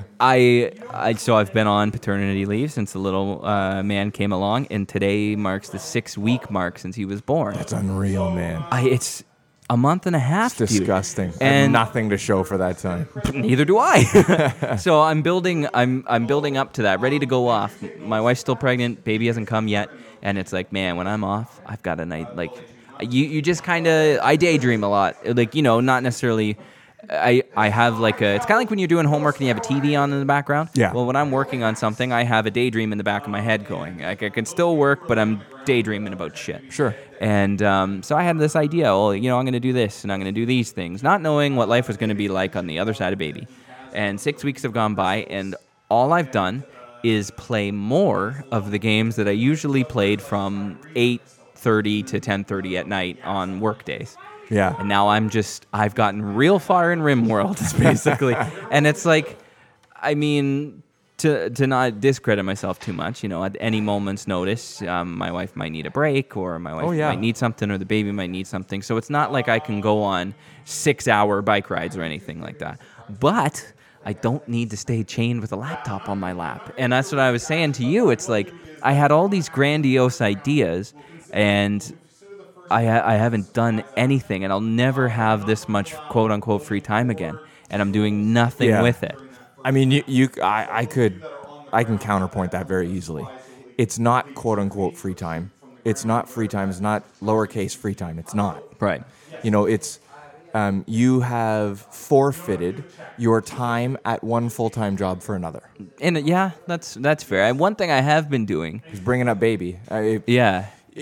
so I've been on paternity leave since the little man came along, and today marks the 6-week mark since he was born. That's unreal, man. It's a month and a half, It's dude. disgusting. I have And nothing to show for that time. neither do I. So I'm building up to that, ready to go off. My wife's still pregnant, baby hasn't come yet, and it's like, man, when I'm off, I've got a night, like, you just kind of, I daydream a lot. Like, not necessarily, I have like it's kind of like when you're doing homework and you have a TV on in the background. Yeah. Well, when I'm working on something, I have a daydream in the back of my head going. Like, I can still work, but I'm daydreaming about shit. Sure. And so I had this idea, I'm going to do this and I'm going to do these things, not knowing what life was going to be like on the other side of baby. And 6 weeks have gone by, and all I've done is play more of the games that I usually played from 8:30 to 10:30 at night on work days. Yeah. And now I've gotten real far in RimWorld, basically. And it's like, I mean, to not discredit myself too much, at any moment's notice, my wife might need a break, or my wife might need something, or the baby might need something. So it's not like I can go on 6-hour bike rides or anything like that. But I don't need to stay chained with a laptop on my lap. And that's what I was saying to you. It's like, I had all these grandiose ideas, and I haven't done anything, and I'll never have this much quote unquote free time again, and I'm doing nothing with it. I mean, I can counterpoint that very easily. It's not quote unquote free time. It's not free time. It's not lowercase free time. It's not. Right. It's you have forfeited your time at one full-time job for another. And yeah, that's fair. One thing I have been doing Just bringing up baby. Yeah.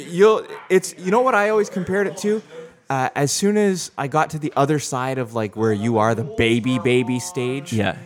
What I always compared it to. As soon as I got to the other side of like where you are, the baby stage. Yeah.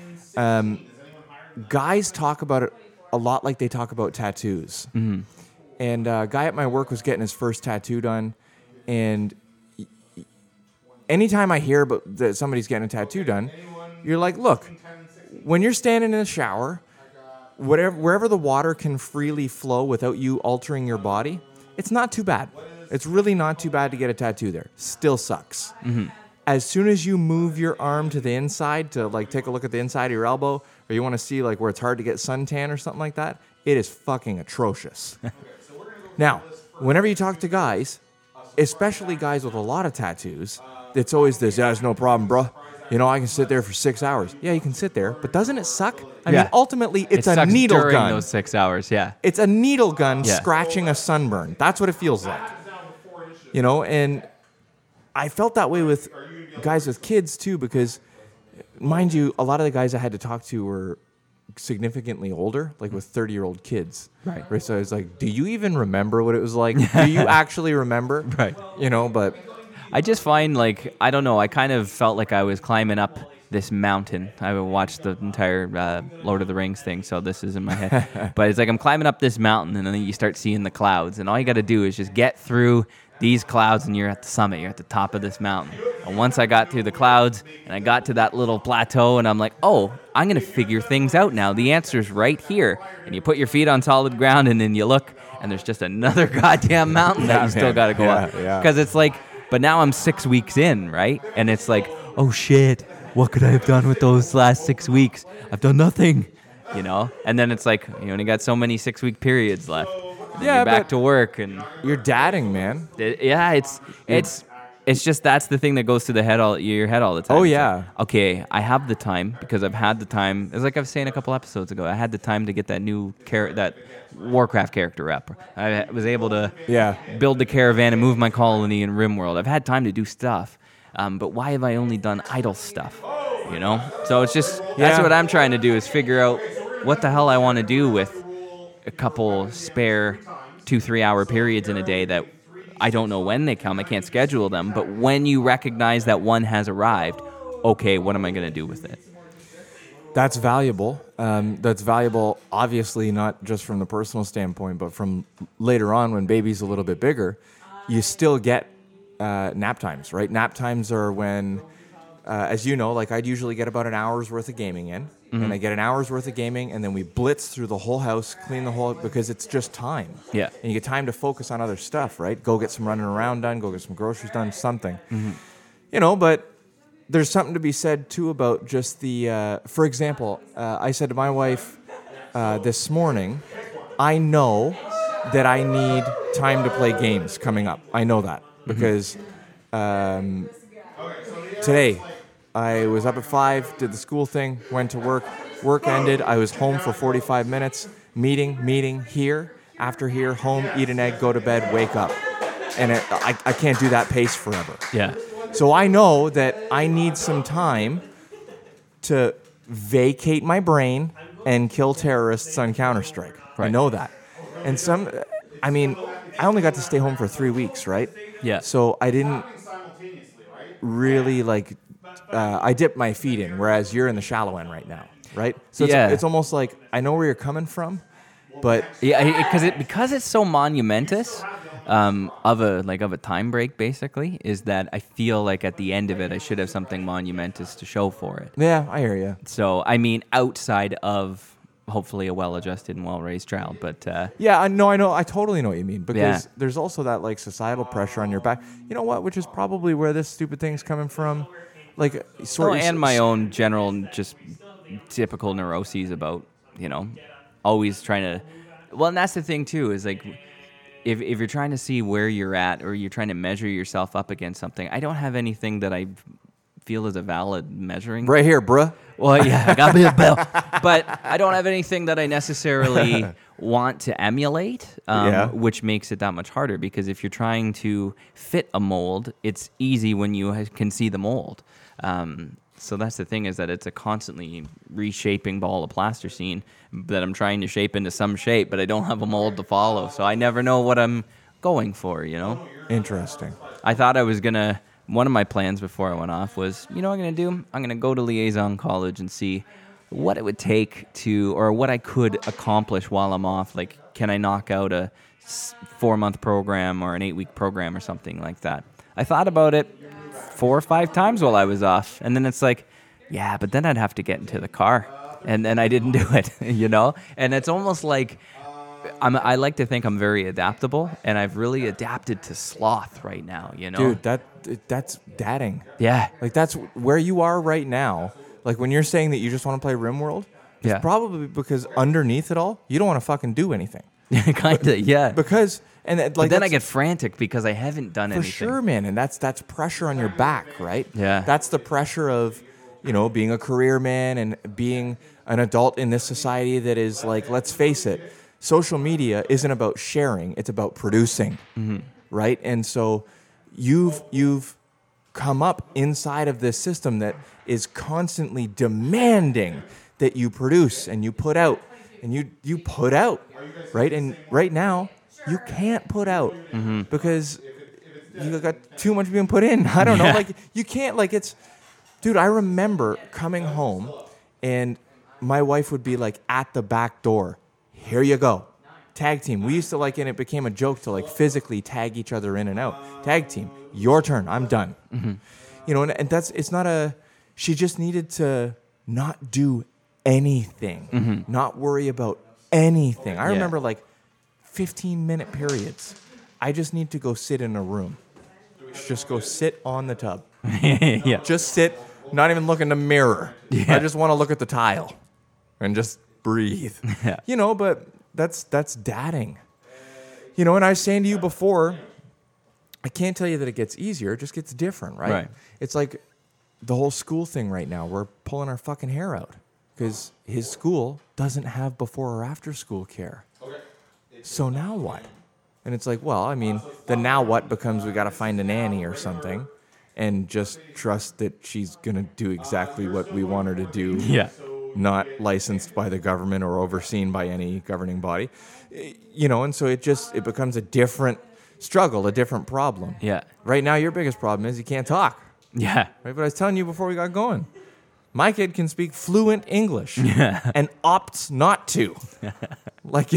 Guys talk about it a lot like they talk about tattoos. Mm-hmm. And a guy at my work was getting his first tattoo done, and anytime I hear about that somebody's getting a tattoo done, you're like, look, when you're standing in the shower, wherever the water can freely flow without you altering your body, it's not too bad. It's really not too bad to get a tattoo there. Still sucks. Mm-hmm. As soon as you move your arm to the inside to like take a look at the inside of your elbow, or you want to see like where it's hard to get suntan or something like that, it is fucking atrocious. Now, whenever you talk to guys, especially guys with a lot of tattoos, it's always this, it's no problem, bro. I can sit there for 6 hours. Yeah, you can sit there, but doesn't it suck? I mean, ultimately, it's a sucks needle during gun. those 6 hours, yeah. It's a needle gun Yeah. scratching a sunburn. That's what it feels like. And I felt that way with guys with kids too, because, mind you, a lot of the guys I had to talk to were significantly older, like with 30-year-old kids. Right. So I was like, do you even remember what it was like? Do you actually remember? Right. You know, but I just find, like, I don't know, I kind of felt like I was climbing up this mountain. I watched the entire Lord of the Rings thing, so this is in my head. But it's like I'm climbing up this mountain, and then you start seeing the clouds, and all you got to do is just get through these clouds, and you're at the summit. You're at the top of this mountain. And once I got through the clouds, and I got to that little plateau, and I'm like, oh, I'm going to figure things out now. The answer's right here. And you put your feet on solid ground, and then you look, and there's just another goddamn mountain that you still got to go up. Because it's like, but now I'm 6 weeks in, right? And it's like, oh, shit. What could I have done with those last 6 weeks? I've done nothing, you know? And then it's like, you only got so many 6-week periods left. And you're back to work, and you're dadding, man. It's just that's the thing that goes through your head all the time. Oh, It's yeah. like, okay, I have the time because I've had the time. It's like I was saying a couple episodes ago. I had the time to get that new that Warcraft character up. I was able to build the caravan and move my colony in RimWorld. I've had time to do stuff. But why have I only done idle stuff? You know? So it's just, that's what I'm trying to do, is figure out what the hell I want to do with a couple spare 2-3 hour periods in a day that I don't know when they come. I can't schedule them. But when you recognize that one has arrived, okay, what am I going to do with it? That's valuable. That's valuable, obviously, not just from the personal standpoint, but from later on when baby's a little bit bigger, you still get nap times, right? Nap times are when, as you know, like I'd usually get about an hour's worth of gaming in, and I get an hour's worth of gaming, and then we blitz through the whole house, clean the whole, because it's just time. Yeah. And you get time to focus on other stuff, right? Go get some running around done, go get some groceries done, something. You know, but there's something to be said too about just the, for example, I said to my wife this morning, I know that I need time to play games coming up. I know that. Because today I was up at 5, did the school thing, went to work. Work ended. I was home for 45 minutes. Meeting, here. After here, home, eat an egg, go to bed, wake up. And I can't do that pace forever. Yeah. So I know that I need some time to vacate my brain and kill terrorists on Counter-Strike. Right. I know that. And I only got to stay home for 3 weeks, right? Yeah. So I didn't really I dipped my feet in, whereas you're in the shallow end right now, right? So it's almost like I know where you're coming from, but because it's so monumentous of a time break, basically, is that I feel like at the end of it I should have something monumentous to show for it. Yeah, I hear you. So I mean, outside of hopefully a well-adjusted and well-raised child, but I know, I totally know what you mean, because there's also that like societal pressure on your back. You know what? Which is probably where this stupid thing's coming from, like and my own general just typical neuroses about always trying to. Well, and that's the thing too, is like if you're trying to see where you're at or you're trying to measure yourself up against something, I don't have anything that I feel is a valid measuring. Right here, bruh. Well, yeah, I got me a bill. But I don't have anything that I necessarily want to emulate, which makes it that much harder, because if you're trying to fit a mold, it's easy when you can see the mold. So that's the thing, is that it's a constantly reshaping ball of plasticine that I'm trying to shape into some shape, but I don't have a mold to follow. So I never know what I'm going for, Interesting. I thought I was going to... One of my plans before I went off was, what I'm going to do? I'm going to go to Liaison College and see what it would take to, or what I could accomplish while I'm off. Like, can I knock out a 4-month program or an 8-week program or something like that? I thought about it 4 or 5 times while I was off. And then it's like, yeah, but then I'd have to get into the car. And then I didn't do it, And it's almost like... I like to think I'm very adaptable, and I've really adapted to sloth right now, Dude, that's dadding. Yeah. Like, that's where you are right now. Like, when you're saying that you just want to play RimWorld, it's probably because underneath it all, you don't want to fucking do anything. Kind of, yeah. Because, but then I get frantic because I haven't done anything. For sure, man, and that's pressure on your back, right? Yeah. That's the pressure of, being a career man and being an adult in this society that is like, let's face it, social media isn't about sharing, it's about producing, right? And so you've come up inside of this system that is constantly demanding that you produce and you put out and you put out, right? And right now you can't put out because you got too much being put in. I don't know, like you can't, like it's, dude, I remember coming home and my wife would be like at the back door, here you go. Tag team. We used to like, and it became a joke to like physically tag each other in and out. Tag team, your turn, I'm done. You know, and that's, it's not a, she just needed to not do anything, not worry about anything. I remember like 15-minute periods. I just need to go sit in a room. Just go sit on the tub. Just sit, not even look in the mirror. I just want to look at the tile and just breathe. You know, but that's dadding. You know, and I was saying to you before, I can't tell you that it gets easier. It just gets different, right? It's like the whole school thing right now. We're pulling our fucking hair out because his school doesn't have before or after school care. So now what? And it's like, well, I mean, the now what becomes we got to find a nanny or something and just trust that she's going to do exactly what we want her to do. Not licensed by the government or overseen by any governing body. You know, and so it becomes a different struggle, a different problem. Right now, your biggest problem is you can't talk. Right? But I was telling you before we got going, my kid can speak fluent English and opts not to. Like,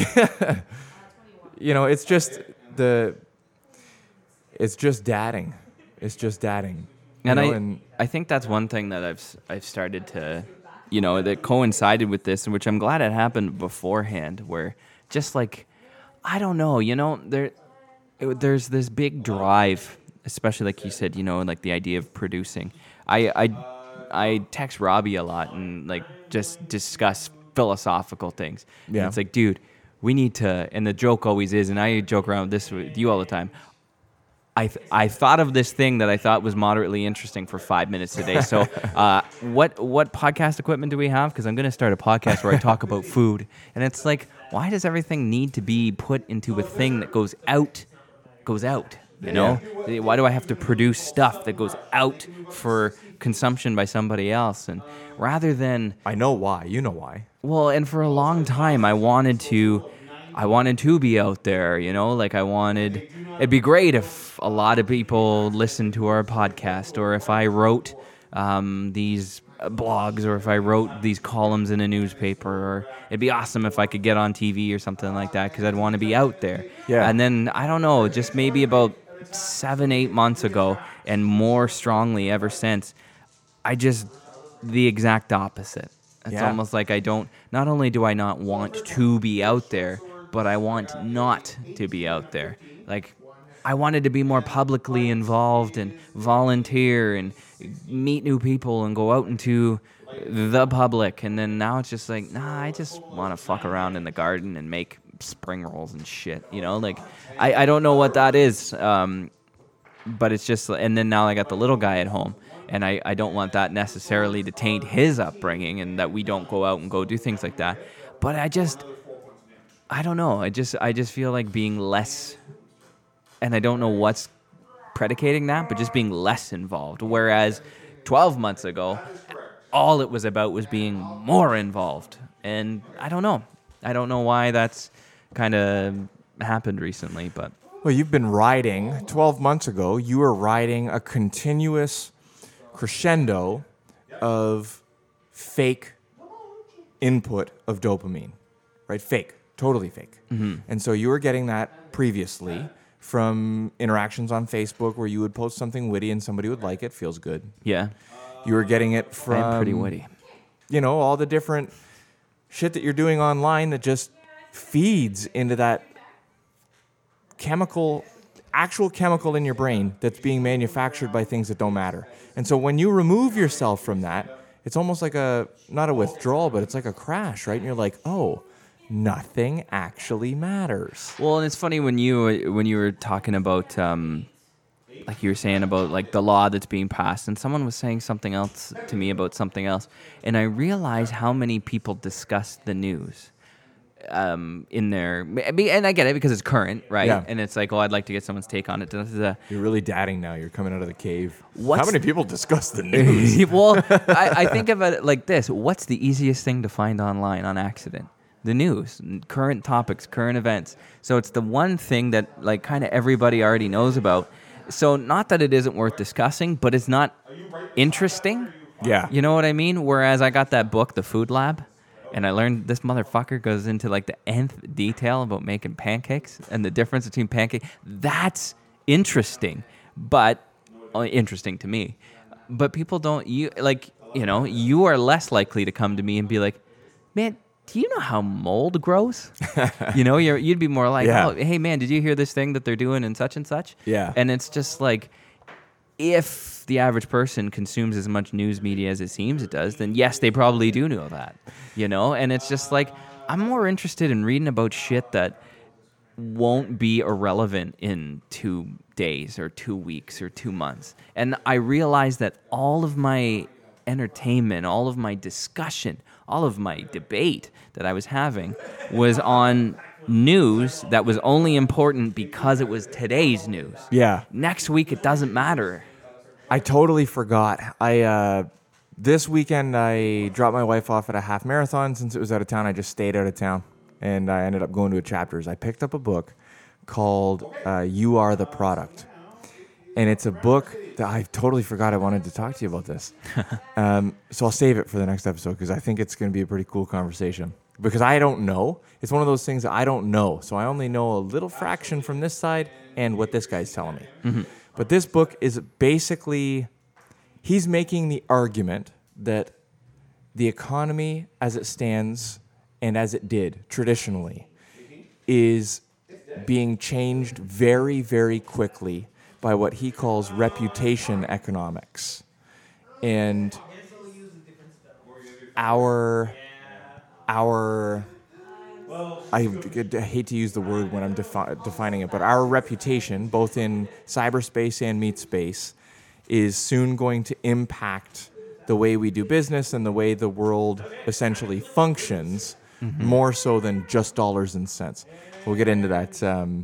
you know, it's just dadding. It's just dadding. And I think that's one thing that I've started to, you know, that coincided with this, which I'm glad it happened beforehand, where just like, I don't know, you know, there's this big drive, especially like you said, you know, like the idea of producing. I text Robbie a lot and like just discuss philosophical things. And it's like, dude, we need to, and the joke always is, and I joke around with this with you all the time, I thought of this thing that I thought was moderately interesting for 5 minutes today. So what podcast equipment do we have? Because I'm going to start a podcast where I talk about food. And it's like, why does everything need to be put into a thing that goes out? You know? Why do I have to produce stuff that goes out for consumption by somebody else? And rather than... I know why. You know why. Well, and for a long time, I wanted to be out there, you know? Like, it'd be great if a lot of people listened to our podcast, or if I wrote these blogs, or if I wrote these columns in a newspaper, or it'd be awesome if I could get on TV or something like that, because I'd want to be out there. And then, I don't know, just maybe about 7-8 months ago, and more strongly ever since, the exact opposite. It's almost like not only do I not want to be out there, but I want not to be out there. Like, I wanted to be more publicly involved and volunteer and meet new people and go out into the public. And then now it's just like, nah, I just want to fuck around in the garden and make spring rolls and shit, you know? Like, I don't know what that is, but it's just, and then now I got the little guy at home. And I don't want that necessarily to taint his upbringing, and that we don't go out and go do things like that. But I don't know. I just feel like being less, and I don't know what's predicating that, but just being less involved. Whereas 12 months ago, all it was about was being more involved. And I don't know. I don't know why that's kind of happened recently, but... Well, you've been riding, 12 months ago, you were riding a continuous crescendo of fake input of dopamine, right? Fake, totally fake. And so you were getting that previously from interactions on Facebook where you would post something witty and somebody would like it. Feels good. Yeah. You were getting it from... I'm pretty witty. You know, all the different shit that you're doing online that just feeds into that actual chemical in your brain that's being manufactured by things that don't matter. And so when you remove yourself from that, it's almost like not a withdrawal, but it's like a crash, right? And you're like, oh, nothing actually matters. Well, and it's funny when you were talking about, like you were saying about like the law that's being passed, and someone was saying something else to me about something else, and I realized how many people discuss the news. in there. And I get it because it's current, right? Yeah. And it's like, oh, I'd like to get someone's take on it. Da, da, da. You're really dadding now. You're coming out of the cave. What's- How many people discuss the news? Well, I think of it like this. What's the easiest thing to find online on accident? The news, current topics, current events. So it's the one thing that like kind of everybody already knows about. So not that it isn't worth discussing, but it's not interesting. Yeah. You know what I mean? Whereas I got that book, The Food Lab, and I learned this motherfucker goes into like the nth detail about making pancakes and the difference between pancakes. That's interesting, but interesting to me. But people don't, you are less likely to come to me and be like, man, do you know how mold grows? You'd be more like, Yeah. oh, hey man, did you hear this thing that they're doing in such and such? Yeah. And it's just like, if the average person consumes as much news media as it seems it does, then yes, they probably do know that, And it's just like, I'm more interested in reading about shit that won't be irrelevant in 2 days or 2 weeks or 2 months. And I realized that all of my entertainment, all of my discussion, all of my debate that I was having was on news that was only important because it was today's news. Yeah. Next week, it doesn't matter. I totally forgot. This weekend I dropped my wife off at a half marathon. Since it was out of town, I just stayed out of town, and I ended up going to a Chapters. I picked up a book called "You Are the Product," and it's a book that I totally forgot I wanted to talk to you about this. So I'll save it for the next episode because I think it's going to be a pretty cool conversation. Because I don't know. It's one of those things that I don't know. So I only know a little fraction from this side and what this guy's telling me. Mm-hmm. But this book is basically, he's making the argument that the economy as it stands and as it did traditionally is being changed very, very quickly by what he calls reputation economics. And I hate to use the word when I'm defining it, but our reputation, both in cyberspace and meat space, is soon going to impact the way we do business and the way the world essentially functions, more so than just dollars and cents. We'll get into that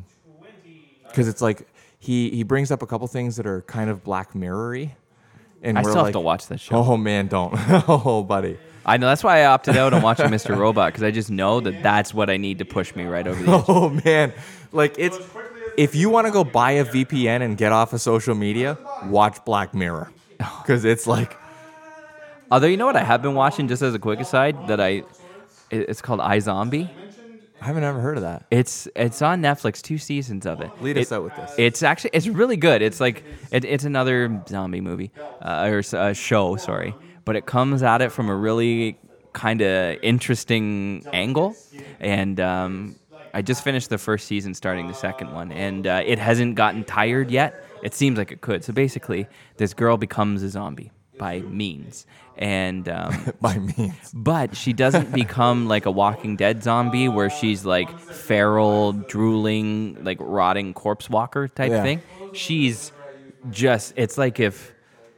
because it's like he brings up a couple things that are kind of Black Mirror-y. And I we're still like, have to watch this show. Oh, man, don't. Oh, buddy. I know. That's why I opted out on watching Mr. Robot, because I just know that that's what I need to push me right over the edge. Oh, man. Like, it's... If you want to go buy a VPN and get off of social media, watch Black Mirror. Because it's like... Although, you know what I have been watching, just as a quick aside, it's called iZombie. I haven't ever heard of that. It's on Netflix, 2 seasons of it. Lead us out with this. It's really good. It's like it's another zombie movie or show, sorry, but it comes at it from a really kind of interesting angle. And I just finished the first season, starting the second one, and it hasn't gotten tired yet. It seems like it could. So basically, this girl becomes a zombie by means. And by means. But she doesn't become like a Walking Dead zombie where she's like feral, drooling, like rotting corpse walker type thing. She's just, it's like if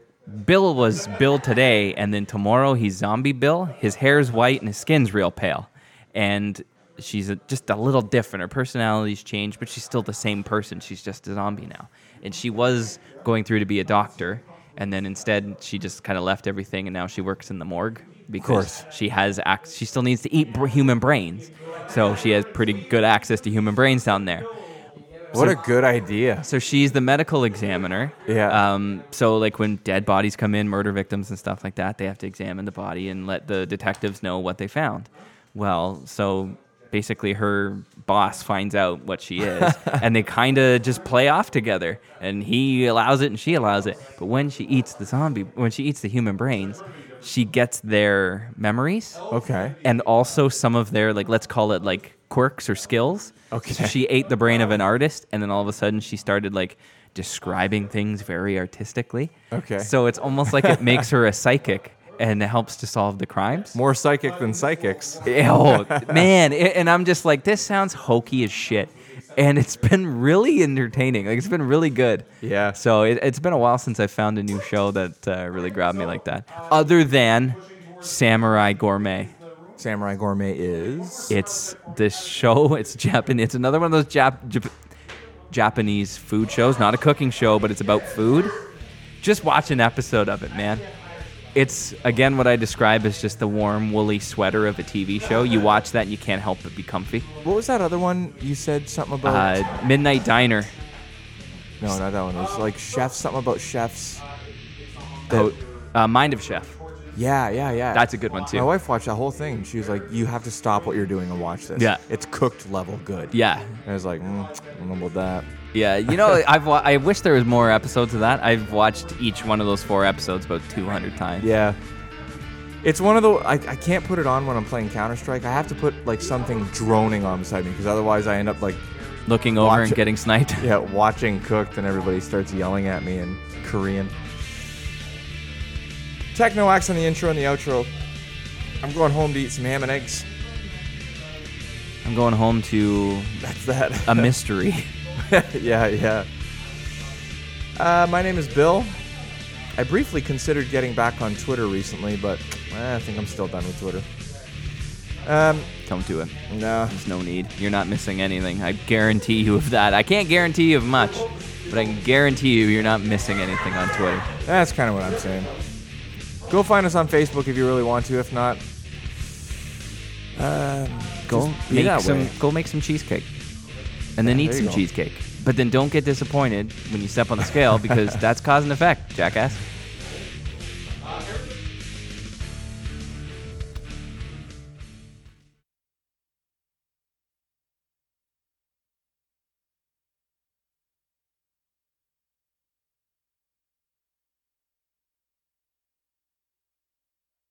Bill was Bill today and then tomorrow he's zombie Bill. His hair's white and his skin's real pale. And she's just a little different. Her personality's changed, but she's still the same person. She's just a zombie now. And she was going through to be a doctor. And then instead, she just kind of left everything, and now she works in the morgue because she still needs to eat human brains, so she has pretty good access to human brains down there. What a good idea! So she's the medical examiner. Yeah. So like when dead bodies come in, murder victims and stuff like that, they have to examine the body and let the detectives know what they found. Well, so basically her boss finds out what she is, and they kind of just play off together, and he allows it and she allows it. But when she eats the human brains, she gets their memories. Okay. And also some of their, like, let's call it like quirks or skills. Okay. So she ate the brain of an artist, and then all of a sudden she started like describing things very artistically. Okay. So it's almost like it makes her a psychic, and it helps to solve the crimes. More psychic than psychics. Oh, man. And I'm just like, this sounds hokey as shit. And it's been really entertaining. Like, it's been really good. Yeah. So it's been a while since I found a new show that really grabbed me like that. Other than Samurai Gourmet. Samurai Gourmet is? It's this show. It's Japanese. It's another one of those Japanese food shows. Not a cooking show, but it's about food. Just watch an episode of it, man. It's, again, what I describe as just the warm, woolly sweater of a TV show. You watch that and you can't help but be comfy. What was that other one you said something about? Midnight Diner. No, not that one. It was like chefs, something about chefs. Mind of Chef. Yeah. That's a good one, too. My wife watched the whole thing. She was like, you have to stop what you're doing and watch this. Yeah. It's cooked level good. Yeah. And I was like, I don't know about that. Yeah, you know, I wish there was more episodes of that. I've watched each one of those 4 episodes about 200 times. Yeah. It's one of the... I can't put it on when I'm playing Counter-Strike. I have to put, like, something droning on beside me, because otherwise I end up, like... Looking over and getting sniped. Yeah, watching Cooked, and everybody starts yelling at me in Korean. Techno acts on the intro and the outro. I'm going home to eat some ham and eggs. I'm going home to... That's that. A mystery. Yeah. My name is Bill. I briefly considered getting back on Twitter recently, but I think I'm still done with Twitter. Don't do it. No. There's no need. You're not missing anything. I guarantee you of that. I can't guarantee you of much, but I can guarantee you're not missing anything on Twitter. That's kind of what I'm saying. Go find us on Facebook if you really want to. If not, go make some cheesecake. And then eat some cheesecake. But then don't get disappointed when you step on the scale, because that's cause and effect, jackass.